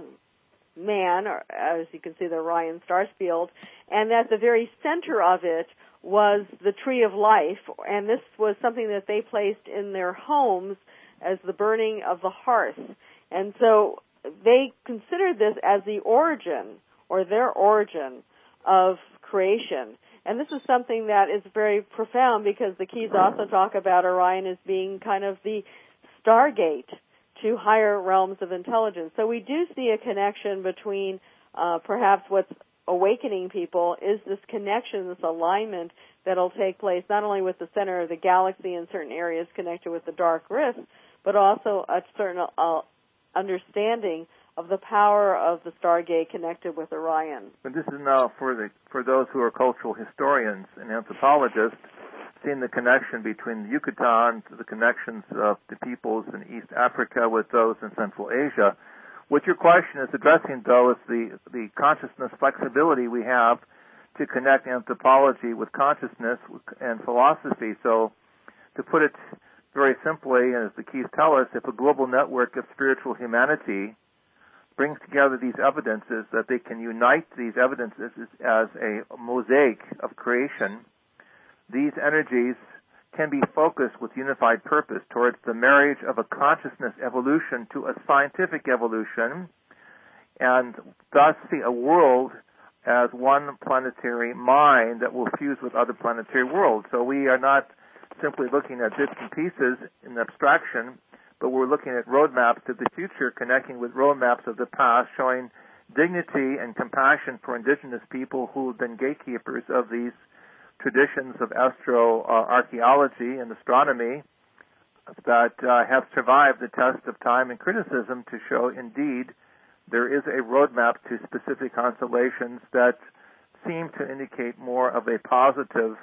Speaker 3: man, or as you can see, the Orion star field, and that the very center of it was the tree of life, and this was something that they placed in their homes as the burning of the hearth. And so they considered this as the origin, or their origin, of creation. And this is something that is very profound because the Keys also talk about Orion as being kind of the stargate to higher realms of intelligence. So we do see a connection between uh, perhaps what's awakening people is this connection, this alignment that'll take place not only with the center of the galaxy in certain areas connected with the dark rift, but also a certain uh, understanding of the power of the Stargate connected with Orion.
Speaker 2: But this is now for the for those who are cultural historians and anthropologists, seeing the connection between the Yucatan, the connections of the peoples in East Africa with those in Central Asia. What your question is addressing, though, is the, the consciousness flexibility we have to connect anthropology with consciousness and philosophy. So, to put it very simply, as the Keys tell us, if a global network of spiritual humanity brings together these evidences, that they can unite these evidences as a mosaic of creation, these energies can be focused with unified purpose towards the marriage of a consciousness evolution to a scientific evolution, and thus see a world as one planetary mind that will fuse with other planetary worlds. So we are not simply looking at bits and pieces in abstraction, but we're looking at roadmaps to the future, connecting with roadmaps of the past, showing dignity and compassion for indigenous people who have been gatekeepers of these traditions of astro-archaeology uh, and astronomy that uh, have survived the test of time and criticism to show, indeed, there is a roadmap to specific constellations that seem to indicate more of a positive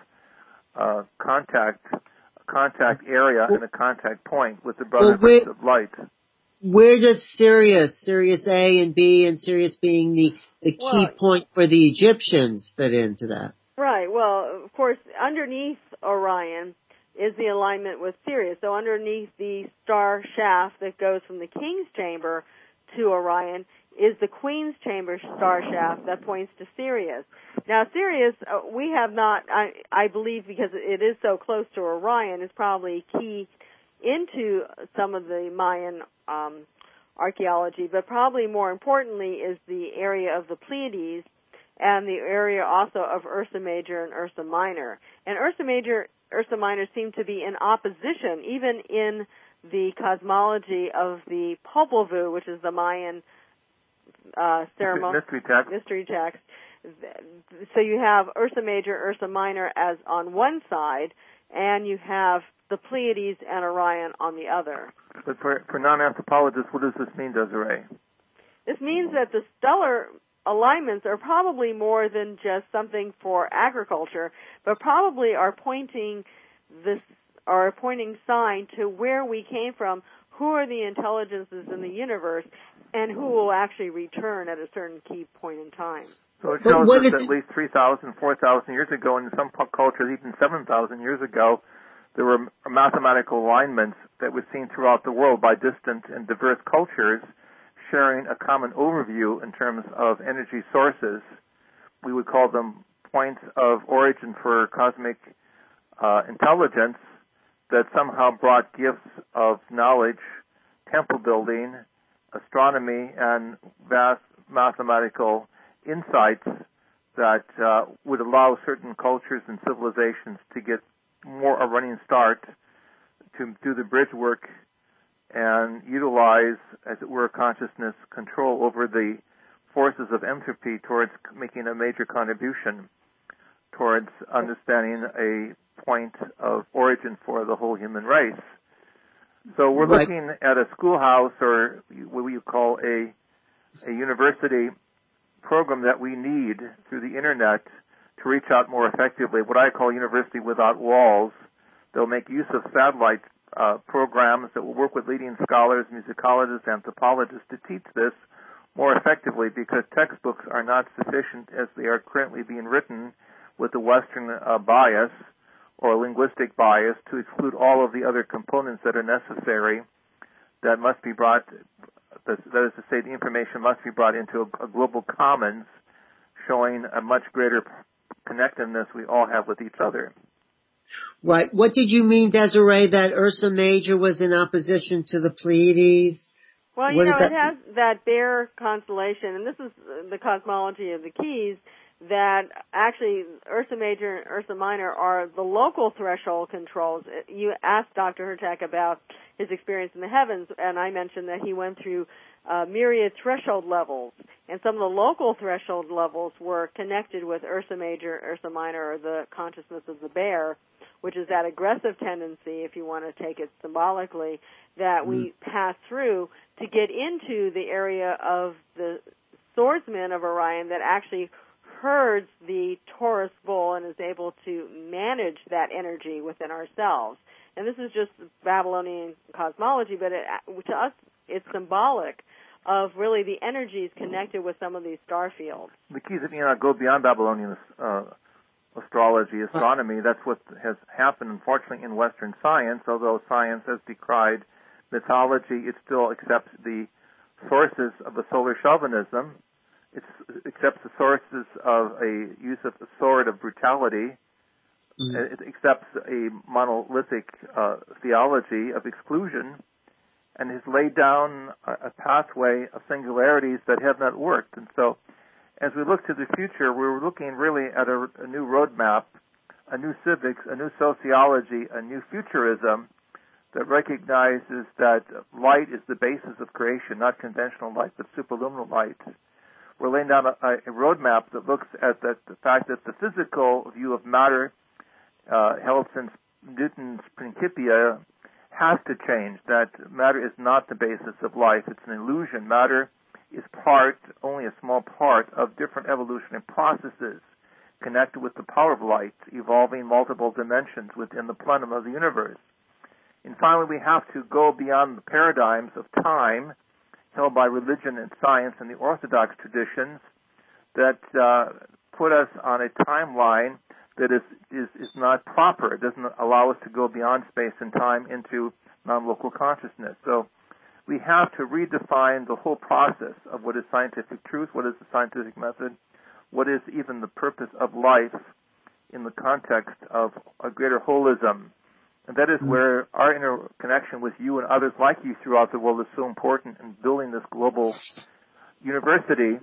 Speaker 2: uh, contact contact area and a contact point with the brotherhoods of light.
Speaker 1: Where does Sirius, Sirius A and B, and Sirius being the, the key
Speaker 3: well,
Speaker 1: point for the Egyptians fit into that?
Speaker 3: Right. Well, of course, underneath Orion is the alignment with Sirius. So underneath the star shaft that goes from the King's Chamber to Orion is the Queen's Chamber star shaft that points to Sirius. Now, Sirius, uh, we have not, I, I believe, because it is so close to Orion, is probably key into some of the Mayan um, archaeology, but probably more importantly is the area of the Pleiades and the area also of Ursa Major and Ursa Minor. And Ursa Major, Ursa Minor seem to be in opposition, even in the cosmology of the Popol Vuh, which is the Mayan uh, ceremony
Speaker 2: mystery text.
Speaker 3: mystery text. So you have Ursa Major, Ursa Minor as on one side, and you have the Pleiades and Orion on the other.
Speaker 2: But for, for non-anthropologists, what does this mean, Desiree?
Speaker 3: This means that the stellar alignments are probably more than just something for agriculture, but probably are pointing this, are a pointing sign to where we came from, who are the intelligences in the universe, and who will actually return at a certain key point in time.
Speaker 2: So it shows us at least three thousand, four thousand years ago, and in some cultures even seven thousand years ago, there were mathematical alignments that were seen throughout the world by distant and diverse cultures, sharing a common overview in terms of energy sources. We would call them points of origin for cosmic uh, intelligence that somehow brought gifts of knowledge, temple building, astronomy, and vast mathematical insights that uh, would allow certain cultures and civilizations to get more a running start to do the bridge work and utilize, as it were, consciousness control over the forces of entropy towards making a major contribution towards understanding a point of origin for the whole human race. So we're
Speaker 1: right.
Speaker 2: looking at a schoolhouse, or what we call a a university program that we need through the internet to reach out more effectively, what I call University Without Walls. They'll make use of satellite uh, programs that will work with leading scholars, musicologists, anthropologists to teach this more effectively, because textbooks are not sufficient as they are currently being written with a Western uh, bias or a linguistic bias to exclude all of the other components that are necessary that must be brought, that is to say, the information must be brought into a, a global commons showing a much greater connectedness we all have with each other.
Speaker 1: Right. What did you mean, Desiree, that Ursa Major was in opposition to the Pleiades?
Speaker 3: Well, you
Speaker 1: what
Speaker 3: know,
Speaker 1: that?
Speaker 3: it has that Bear constellation, and this is the cosmology of the Keys, that actually Ursa Major and Ursa Minor are the local threshold controls. You asked Doctor Hurtak about his experience in the heavens, and I mentioned that he went through uh, myriad threshold levels, and some of the local threshold levels were connected with Ursa Major, Ursa Minor, or the consciousness of the bear, which is that aggressive tendency, if you want to take it symbolically, that we mm. pass through to get into the area of the swordsman of Orion that actually herds the Taurus bull and is able to manage that energy within ourselves. And this is just Babylonian cosmology, but it, to us it's symbolic of really the energies connected with some of these star fields.
Speaker 2: The keys, you know, go beyond Babylonian uh, astrology, astronomy. That's what has happened, unfortunately, in Western science. Although science has decried mythology, it still accepts the sources of the solar chauvinism. It accepts the sources of a use of the sword of brutality. Mm-hmm. It accepts a monolithic uh, theology of exclusion, and has laid down a, a pathway of singularities that have not worked. And so, as we look to the future, we're looking really at a, a new roadmap, a new civics, a new sociology, a new futurism that recognizes that light is the basis of creation, not conventional light, but superluminal light. We're laying down a, a roadmap that looks at the, the fact that the physical view of matter, uh, held since Newton's Principia, has to change, that matter is not the basis of life. It's an illusion. Matter is part, only a small part, of different evolutionary processes connected with the power of light, evolving multiple dimensions within the plenum of the universe. And finally, we have to go beyond the paradigms of time held by religion and science and the Orthodox traditions that uh, put us on a timeline that is, is, is not proper. It doesn't allow us to go beyond space and time into non-local consciousness. So we have to redefine the whole process of what is scientific truth, what is the scientific method, what is even the purpose of life in the context of a greater holism. And that is where our interconnection with you and others like you throughout the world is so important in building this global university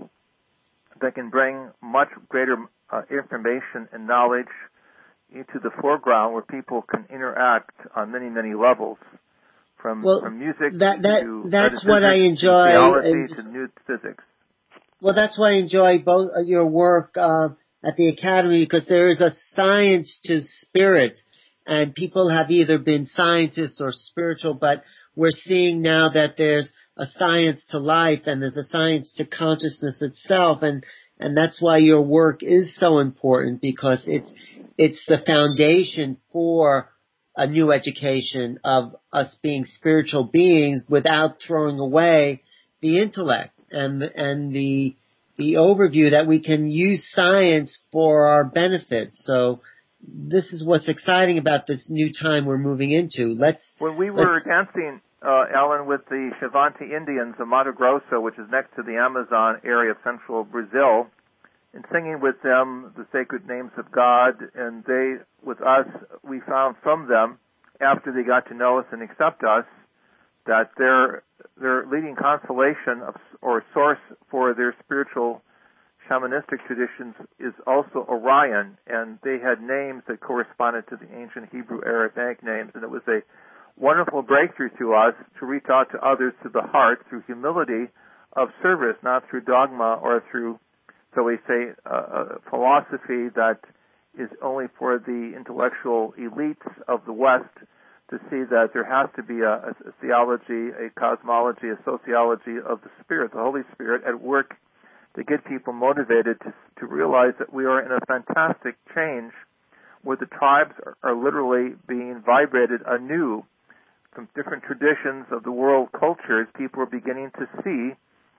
Speaker 2: that can bring much greater uh, information and knowledge into the foreground where people can interact on many, many levels, from,
Speaker 1: well,
Speaker 2: from music
Speaker 1: that, that,
Speaker 2: to
Speaker 1: that's what I enjoy,
Speaker 2: to theology
Speaker 1: just,
Speaker 2: to new physics.
Speaker 1: Well, that's why I enjoy both your work uh, at the Academy, because there is a science to spirit. And people have either been scientists or spiritual, but we're seeing now that there's a science to life and there's a science to consciousness itself. And, and that's why your work is so important, because it's, it's the foundation for a new education of us being spiritual beings without throwing away the intellect and, and the, the overview that we can use science for our benefit. So, this is what's exciting about this new time we're moving into. Let's.
Speaker 2: When we were dancing, uh, Alan, with the Xavante Indians of Mato Grosso, which is next to the Amazon area of central Brazil, and singing with them the sacred names of God, and they, with us, we found from them, after they got to know us and accept us, that their their leading constellation of, or source for their spiritual shamanistic traditions is also Orion, and they had names that corresponded to the ancient Hebrew Aramaic names, and it was a wonderful breakthrough to us to reach out to others through the heart, through humility of service, not through dogma or through, so we say, uh, a philosophy that is only for the intellectual elites of the West to see that there has to be a, a theology, a cosmology, a sociology of the Spirit, the Holy Spirit, at work to get people motivated to, to realize that we are in a fantastic change where the tribes are, are literally being vibrated anew from different traditions of the world cultures. People are beginning to see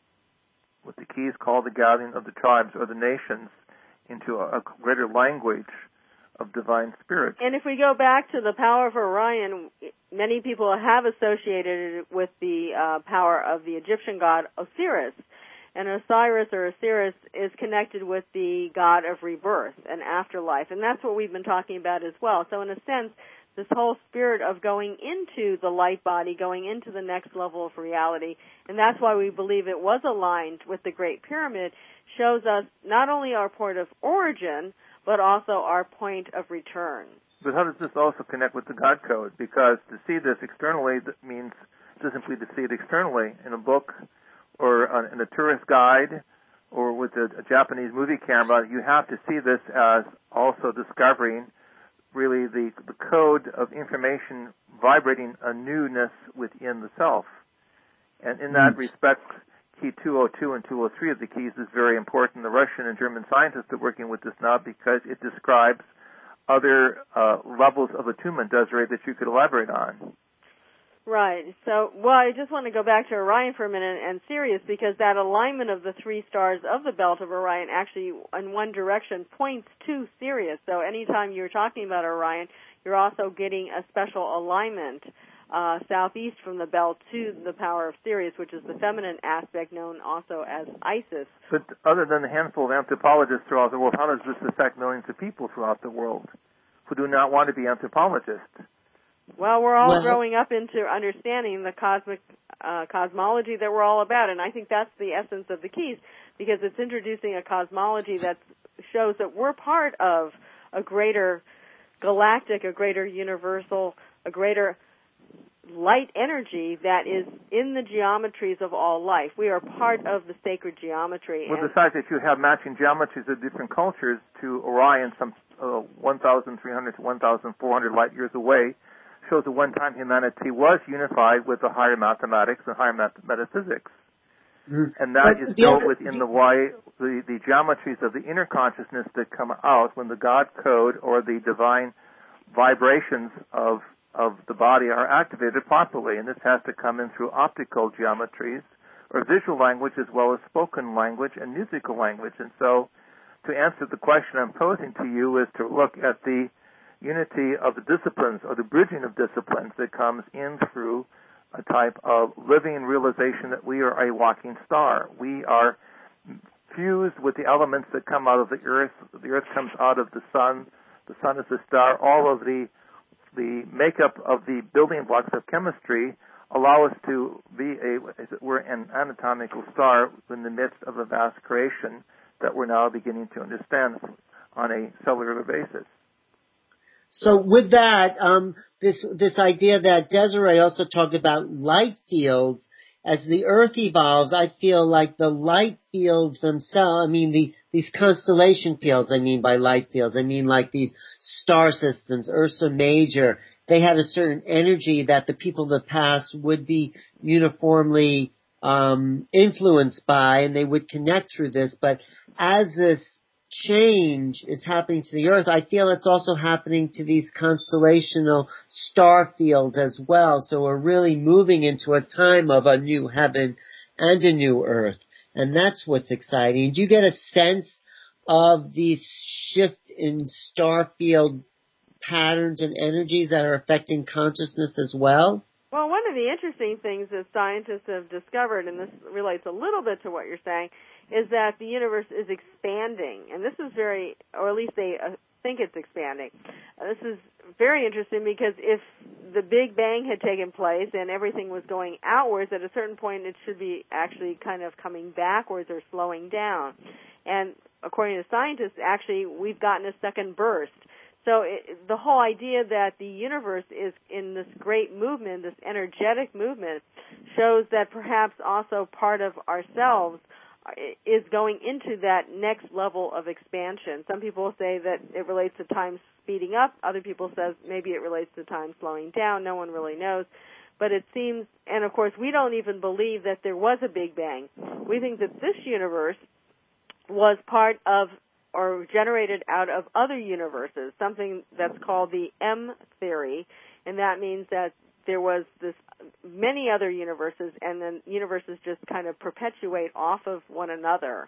Speaker 2: what the keys call the gathering of the tribes or the nations into a, a greater language of divine spirit.
Speaker 3: And if we go back to the power of Orion, many people have associated it with the uh, power of the Egyptian god Osiris. And Osiris or Osiris is connected with the god of rebirth and afterlife. And that's what we've been talking about as well. So in a sense, this whole spirit of going into the light body, going into the next level of reality. And that's why we believe it was aligned with the Great Pyramid, shows us not only our point of origin, but also our point of return.
Speaker 2: But how does this also connect with the God Code? Because to see this externally means to simply to see it externally in a book or in a tourist guide or with a, a Japanese movie camera. You have to see this as also discovering really the, the code of information vibrating a newness within the self. And in that mm-hmm. respect, key two oh two and two oh three of the keys is very important. The Russian and German scientists are working with this now because it describes other uh, levels of attunement, Desiree, that you could elaborate on.
Speaker 3: Right. So, well, I just want to go back to Orion for a minute and Sirius, because that alignment of the three stars of the belt of Orion actually, in one direction, points to Sirius. So anytime you're talking about Orion, you're also getting a special alignment uh, southeast from the belt to the power of Sirius, which is the feminine aspect known also as Isis.
Speaker 2: But other than a handful of anthropologists throughout the world, how does this affect millions of people throughout the world who do not want to be anthropologists?
Speaker 3: Well, we're all
Speaker 1: well,
Speaker 3: growing up into understanding the cosmic uh, cosmology that we're all about, and I think that's the essence of the keys, because it's introducing a cosmology that shows that we're part of a greater galactic, a greater universal, a greater light energy that is in the geometries of all life. We are part of the sacred geometry.
Speaker 2: Well, the fact that you have matching geometries of different cultures to Orion, some uh, one thousand three hundred to one thousand four hundred light years away, shows that one time humanity was unified with the higher mathematics and higher math- metaphysics. Mm-hmm. And that but is built within the, why, the, the geometries of the inner consciousness that come out when the God code or the divine vibrations of of the body are activated properly. And this has to come in through optical geometries or visual language as well as spoken language and musical language. And so to answer the question I'm posing to you is to look at the unity of the disciplines or the bridging of disciplines that comes in through a type of living realization that we are a walking star. We are fused with the elements that come out of the earth. The earth comes out of the sun. The sun is the star. All of the the makeup of the building blocks of chemistry allow us to be a, as it were, an anatomical star in the midst of a vast creation that we're now beginning to understand on a cellular basis.
Speaker 1: So with that, um, this this idea that Desiree also talked about light fields, as the Earth evolves, I feel like the light fields themselves, I mean the these constellation fields, I mean by light fields, I mean like these star systems, Ursa Major, they had a certain energy that the people of the past would be uniformly um, influenced by, and they would connect through this. But as this change is happening to the Earth, I feel it's also happening to these constellational star fields as well. So we're really moving into a time of a new heaven and a new Earth. And that's what's exciting. Do you get a sense of the shift in star field patterns and energies that are affecting consciousness as well?
Speaker 3: Well, one of the interesting things that scientists have discovered, and this relates a little bit to what you're saying, is that the universe is expanding. And this is very, or at least they uh, think it's expanding. Uh, this is very interesting because if the Big Bang had taken place and everything was going outwards, at a certain point it should be actually kind of coming backwards or slowing down. And according to scientists, actually, we've gotten a second burst. So it, the whole idea that the universe is in this great movement, this energetic movement, shows that perhaps also part of ourselves is going into that next level of expansion. Some people say that it relates to time speeding up. Other people say maybe it relates to time slowing down. No one really knows. But it seems, and of course we don't even believe that there was a Big Bang. We think that this universe was part of or generated out of other universes, something that's called the M theory, and that means that there was this many other universes, and then universes just kind of perpetuate off of one another.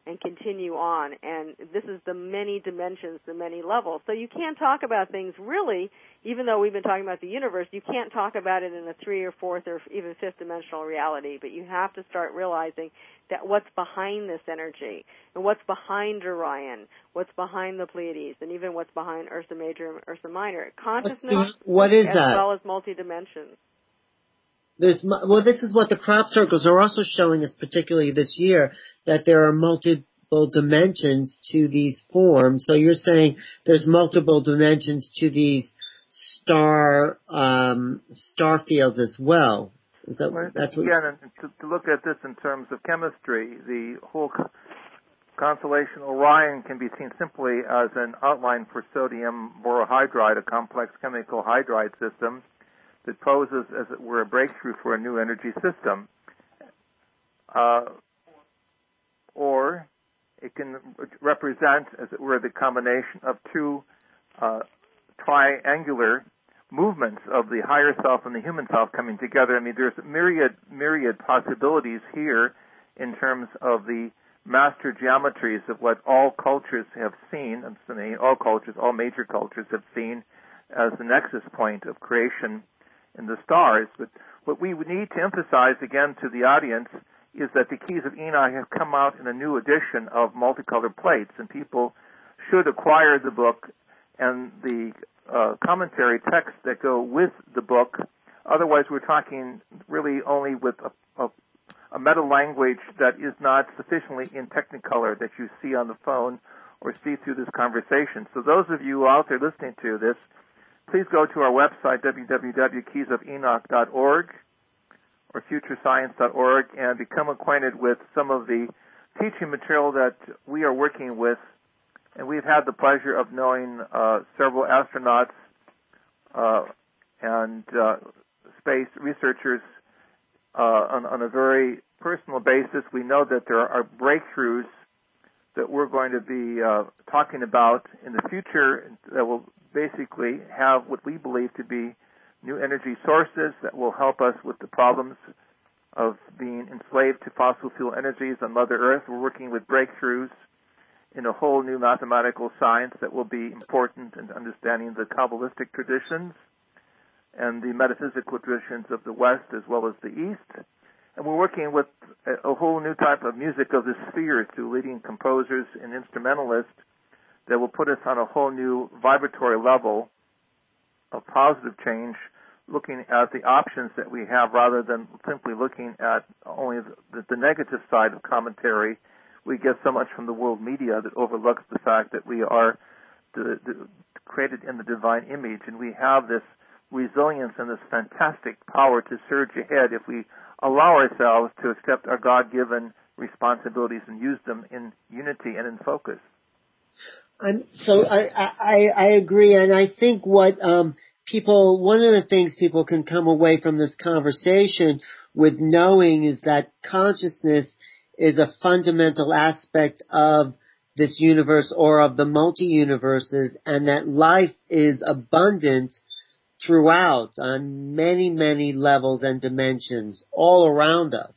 Speaker 3: and continue on. And this is the many dimensions, the many levels. So you can't talk about things really, even though we've been talking about the universe, you can't talk about it in a three or fourth or even fifth dimensional reality, but you have to start realizing that what's behind this energy and what's behind Orion, what's behind the Pleiades, and even what's behind Ursa Major and Ursa Minor. Consciousness
Speaker 1: what is
Speaker 3: as
Speaker 1: that?
Speaker 3: well as multi-dimensions.
Speaker 1: There's, well, this is what the crop circles are also showing us, particularly this year, that there are multiple dimensions to these forms. So you're saying there's multiple dimensions to these star um, star fields as well. Is that
Speaker 2: well,
Speaker 1: that's what?
Speaker 2: Again, to, to look at this in terms of chemistry, the whole constellation Orion can be seen simply as an outline for sodium borohydride, a complex chemical hydride system that poses, as it were, a breakthrough for a new energy system. Uh, or it can represent, as it were, the combination of two uh, triangular movements of the higher self and the human self coming together. I mean, there's myriad, myriad possibilities here in terms of the master geometries of what all cultures have seen, I mean, all cultures, all major cultures have seen as the nexus point of creation in the stars. But what we need to emphasize again to the audience is that the Keys of Enoch have come out in a new edition of multicolored plates, and people should acquire the book and the uh, commentary text that go with the book. Otherwise, we're talking really only with a, a, a meta language that is not sufficiently in Technicolor that you see on the phone or see through this conversation. So those of you out there listening to this, please go to our website, w w w dot keys of enoch dot org or future science dot org, and become acquainted with some of the teaching material that we are working with. And we've had the pleasure of knowing uh, several astronauts uh, and uh, space researchers uh, on, on a very personal basis. We know that there are breakthroughs that we're going to be uh, talking about in the future that will basically have what we believe to be new energy sources that will help us with the problems of being enslaved to fossil fuel energies on Mother Earth. We're working with breakthroughs in a whole new mathematical science that will be important in understanding the Kabbalistic traditions and the metaphysical traditions of the West as well as the East. And we're working with a, a whole new type of music of the sphere through leading composers and instrumentalists that will put us on a whole new vibratory level of positive change, looking at the options that we have rather than simply looking at only the, the negative side of commentary. We get so much from the world media that overlooks the fact that we are the, the, created in the divine image, and we have this resilience and this fantastic power to surge ahead if we allow ourselves to accept our God-given responsibilities and use them in unity and in focus.
Speaker 1: And so I, I, I agree, and I think what um, people, one of the things people can come away from this conversation with knowing is that consciousness is a fundamental aspect of this universe or of the multi-universes, and that life is abundant throughout on many, many levels and dimensions all around us.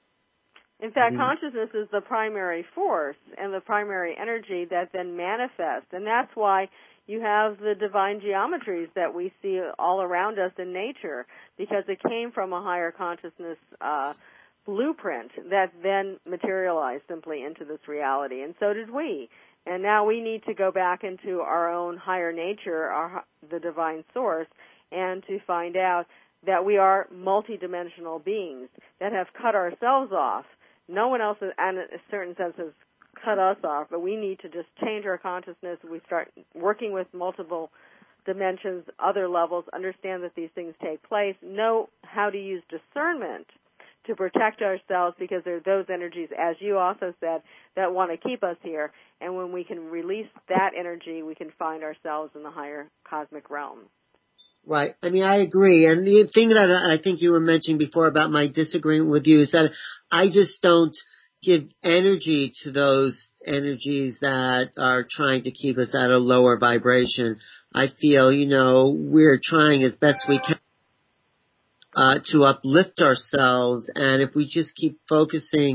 Speaker 3: In fact,
Speaker 1: Mm-hmm.
Speaker 3: consciousness is the primary force and the primary energy that then manifests, and that's why you have the divine geometries that we see all around us in nature, because it came from a higher consciousness uh, blueprint that then materialized simply into this reality, and so did we. And now we need to go back into our own higher nature, our, the divine source, and to find out that we are multidimensional beings that have cut ourselves off. No one else, in a certain sense, has cut us off, but we need to just change our consciousness. We start working with multiple dimensions, other levels, understand that these things take place, know how to use discernment to protect ourselves, because there are those energies, as you also said, that want to keep us here. And when we can release that energy, we can find ourselves in the higher cosmic realm.
Speaker 1: Right. I mean, I agree. And the thing that I think you were mentioning before about my disagreement with you is that I just don't give energy to those energies that are trying to keep us at a lower vibration. I feel, you know, we're trying as best we can uh, to uplift ourselves. And if we just keep focusing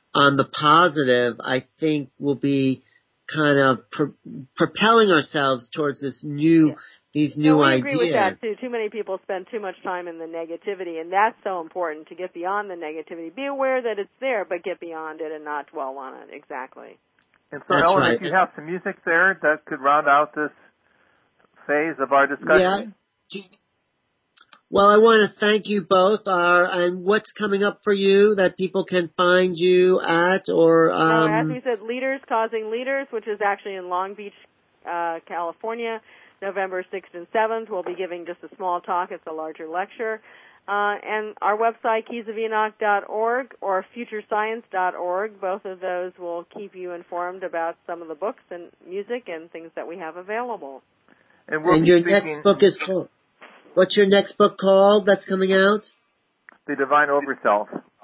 Speaker 1: on the positive, I think will be kind of pro- propelling ourselves towards this new, yeah. these new
Speaker 3: no, we
Speaker 1: ideas.
Speaker 3: agree with that too. Too many people spend too much time in the negativity, and that's so important to get beyond the negativity. Be aware that it's there, but get beyond it and not dwell on it. Exactly.
Speaker 2: And so,
Speaker 1: that's
Speaker 2: Ellen,
Speaker 1: right.
Speaker 2: if you have some music there that could round out this phase of our discussion.
Speaker 1: Yeah. Well, I want to thank you both. Uh, and what's coming up for you that people can find you at? Or um...
Speaker 3: uh, as we said, Leaders Causing Leaders, which is actually in Long Beach, uh, California, November sixth and seventh. We'll be giving just a small talk. It's a larger lecture. Uh, and our website, keys of enoch dot org or future science dot org. Both of those will keep you informed about some of the books and music and things that we have available.
Speaker 2: And, we'll
Speaker 1: and your next book is called... What's your next book called that's coming out?
Speaker 2: The Divine Overself.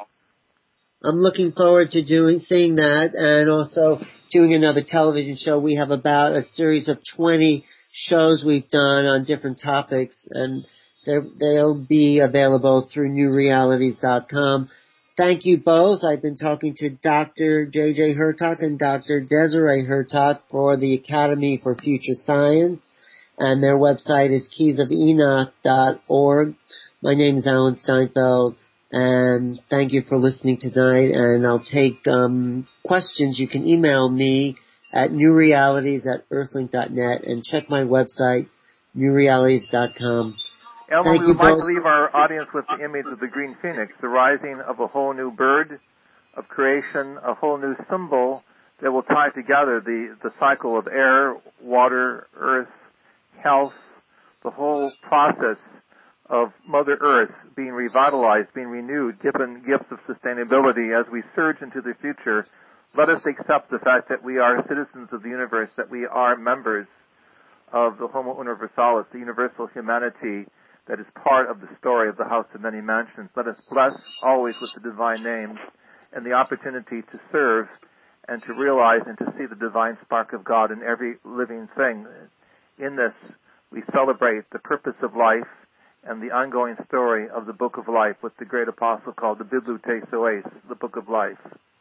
Speaker 1: I'm looking forward to doing, seeing that, and also doing another television show. We have about a series of twenty shows we've done on different topics, and they'll be available through new realities dot com. Thank you both. I've been talking to Doctor J J Hurtak and Doctor Desiree Hurtak for the Academy for Future Science. And their website is keys of enoch dot org. My name is Alan Steinfeld, and thank you for listening tonight. And I'll take um, questions. You can email me at newrealities at earthlink dot net and check my website, new realities dot com.
Speaker 2: Ellen,
Speaker 1: thank
Speaker 2: we
Speaker 1: you
Speaker 2: would like
Speaker 1: both.
Speaker 2: to leave our audience with the image of the green phoenix, the rising of a whole new bird, of creation, a whole new symbol that will tie together the, the cycle of air, water, earth, health, the whole process of Mother Earth being revitalized, being renewed, given gifts of sustainability as we surge into the future. Let us accept the fact that we are citizens of the universe, that we are members of the Homo Universalis, the universal humanity that is part of the story of the House of Many Mansions. Let us bless always with the divine name and the opportunity to serve and to realize and to see the divine spark of God in every living thing. In this, we celebrate the purpose of life and the ongoing story of the Book of Life, what the great apostle called the Bibliothèque Zoës, the Book of Life.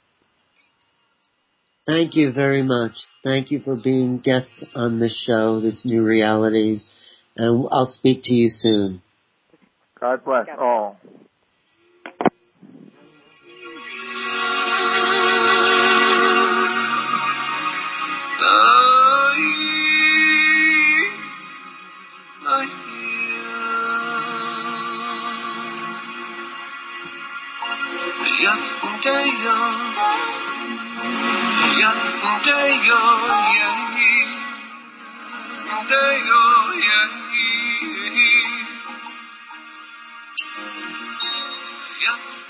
Speaker 1: Thank you very much. Thank you for being guests on this show, this New Realities, and I'll speak to you soon.
Speaker 2: God bless all.
Speaker 5: Yeah.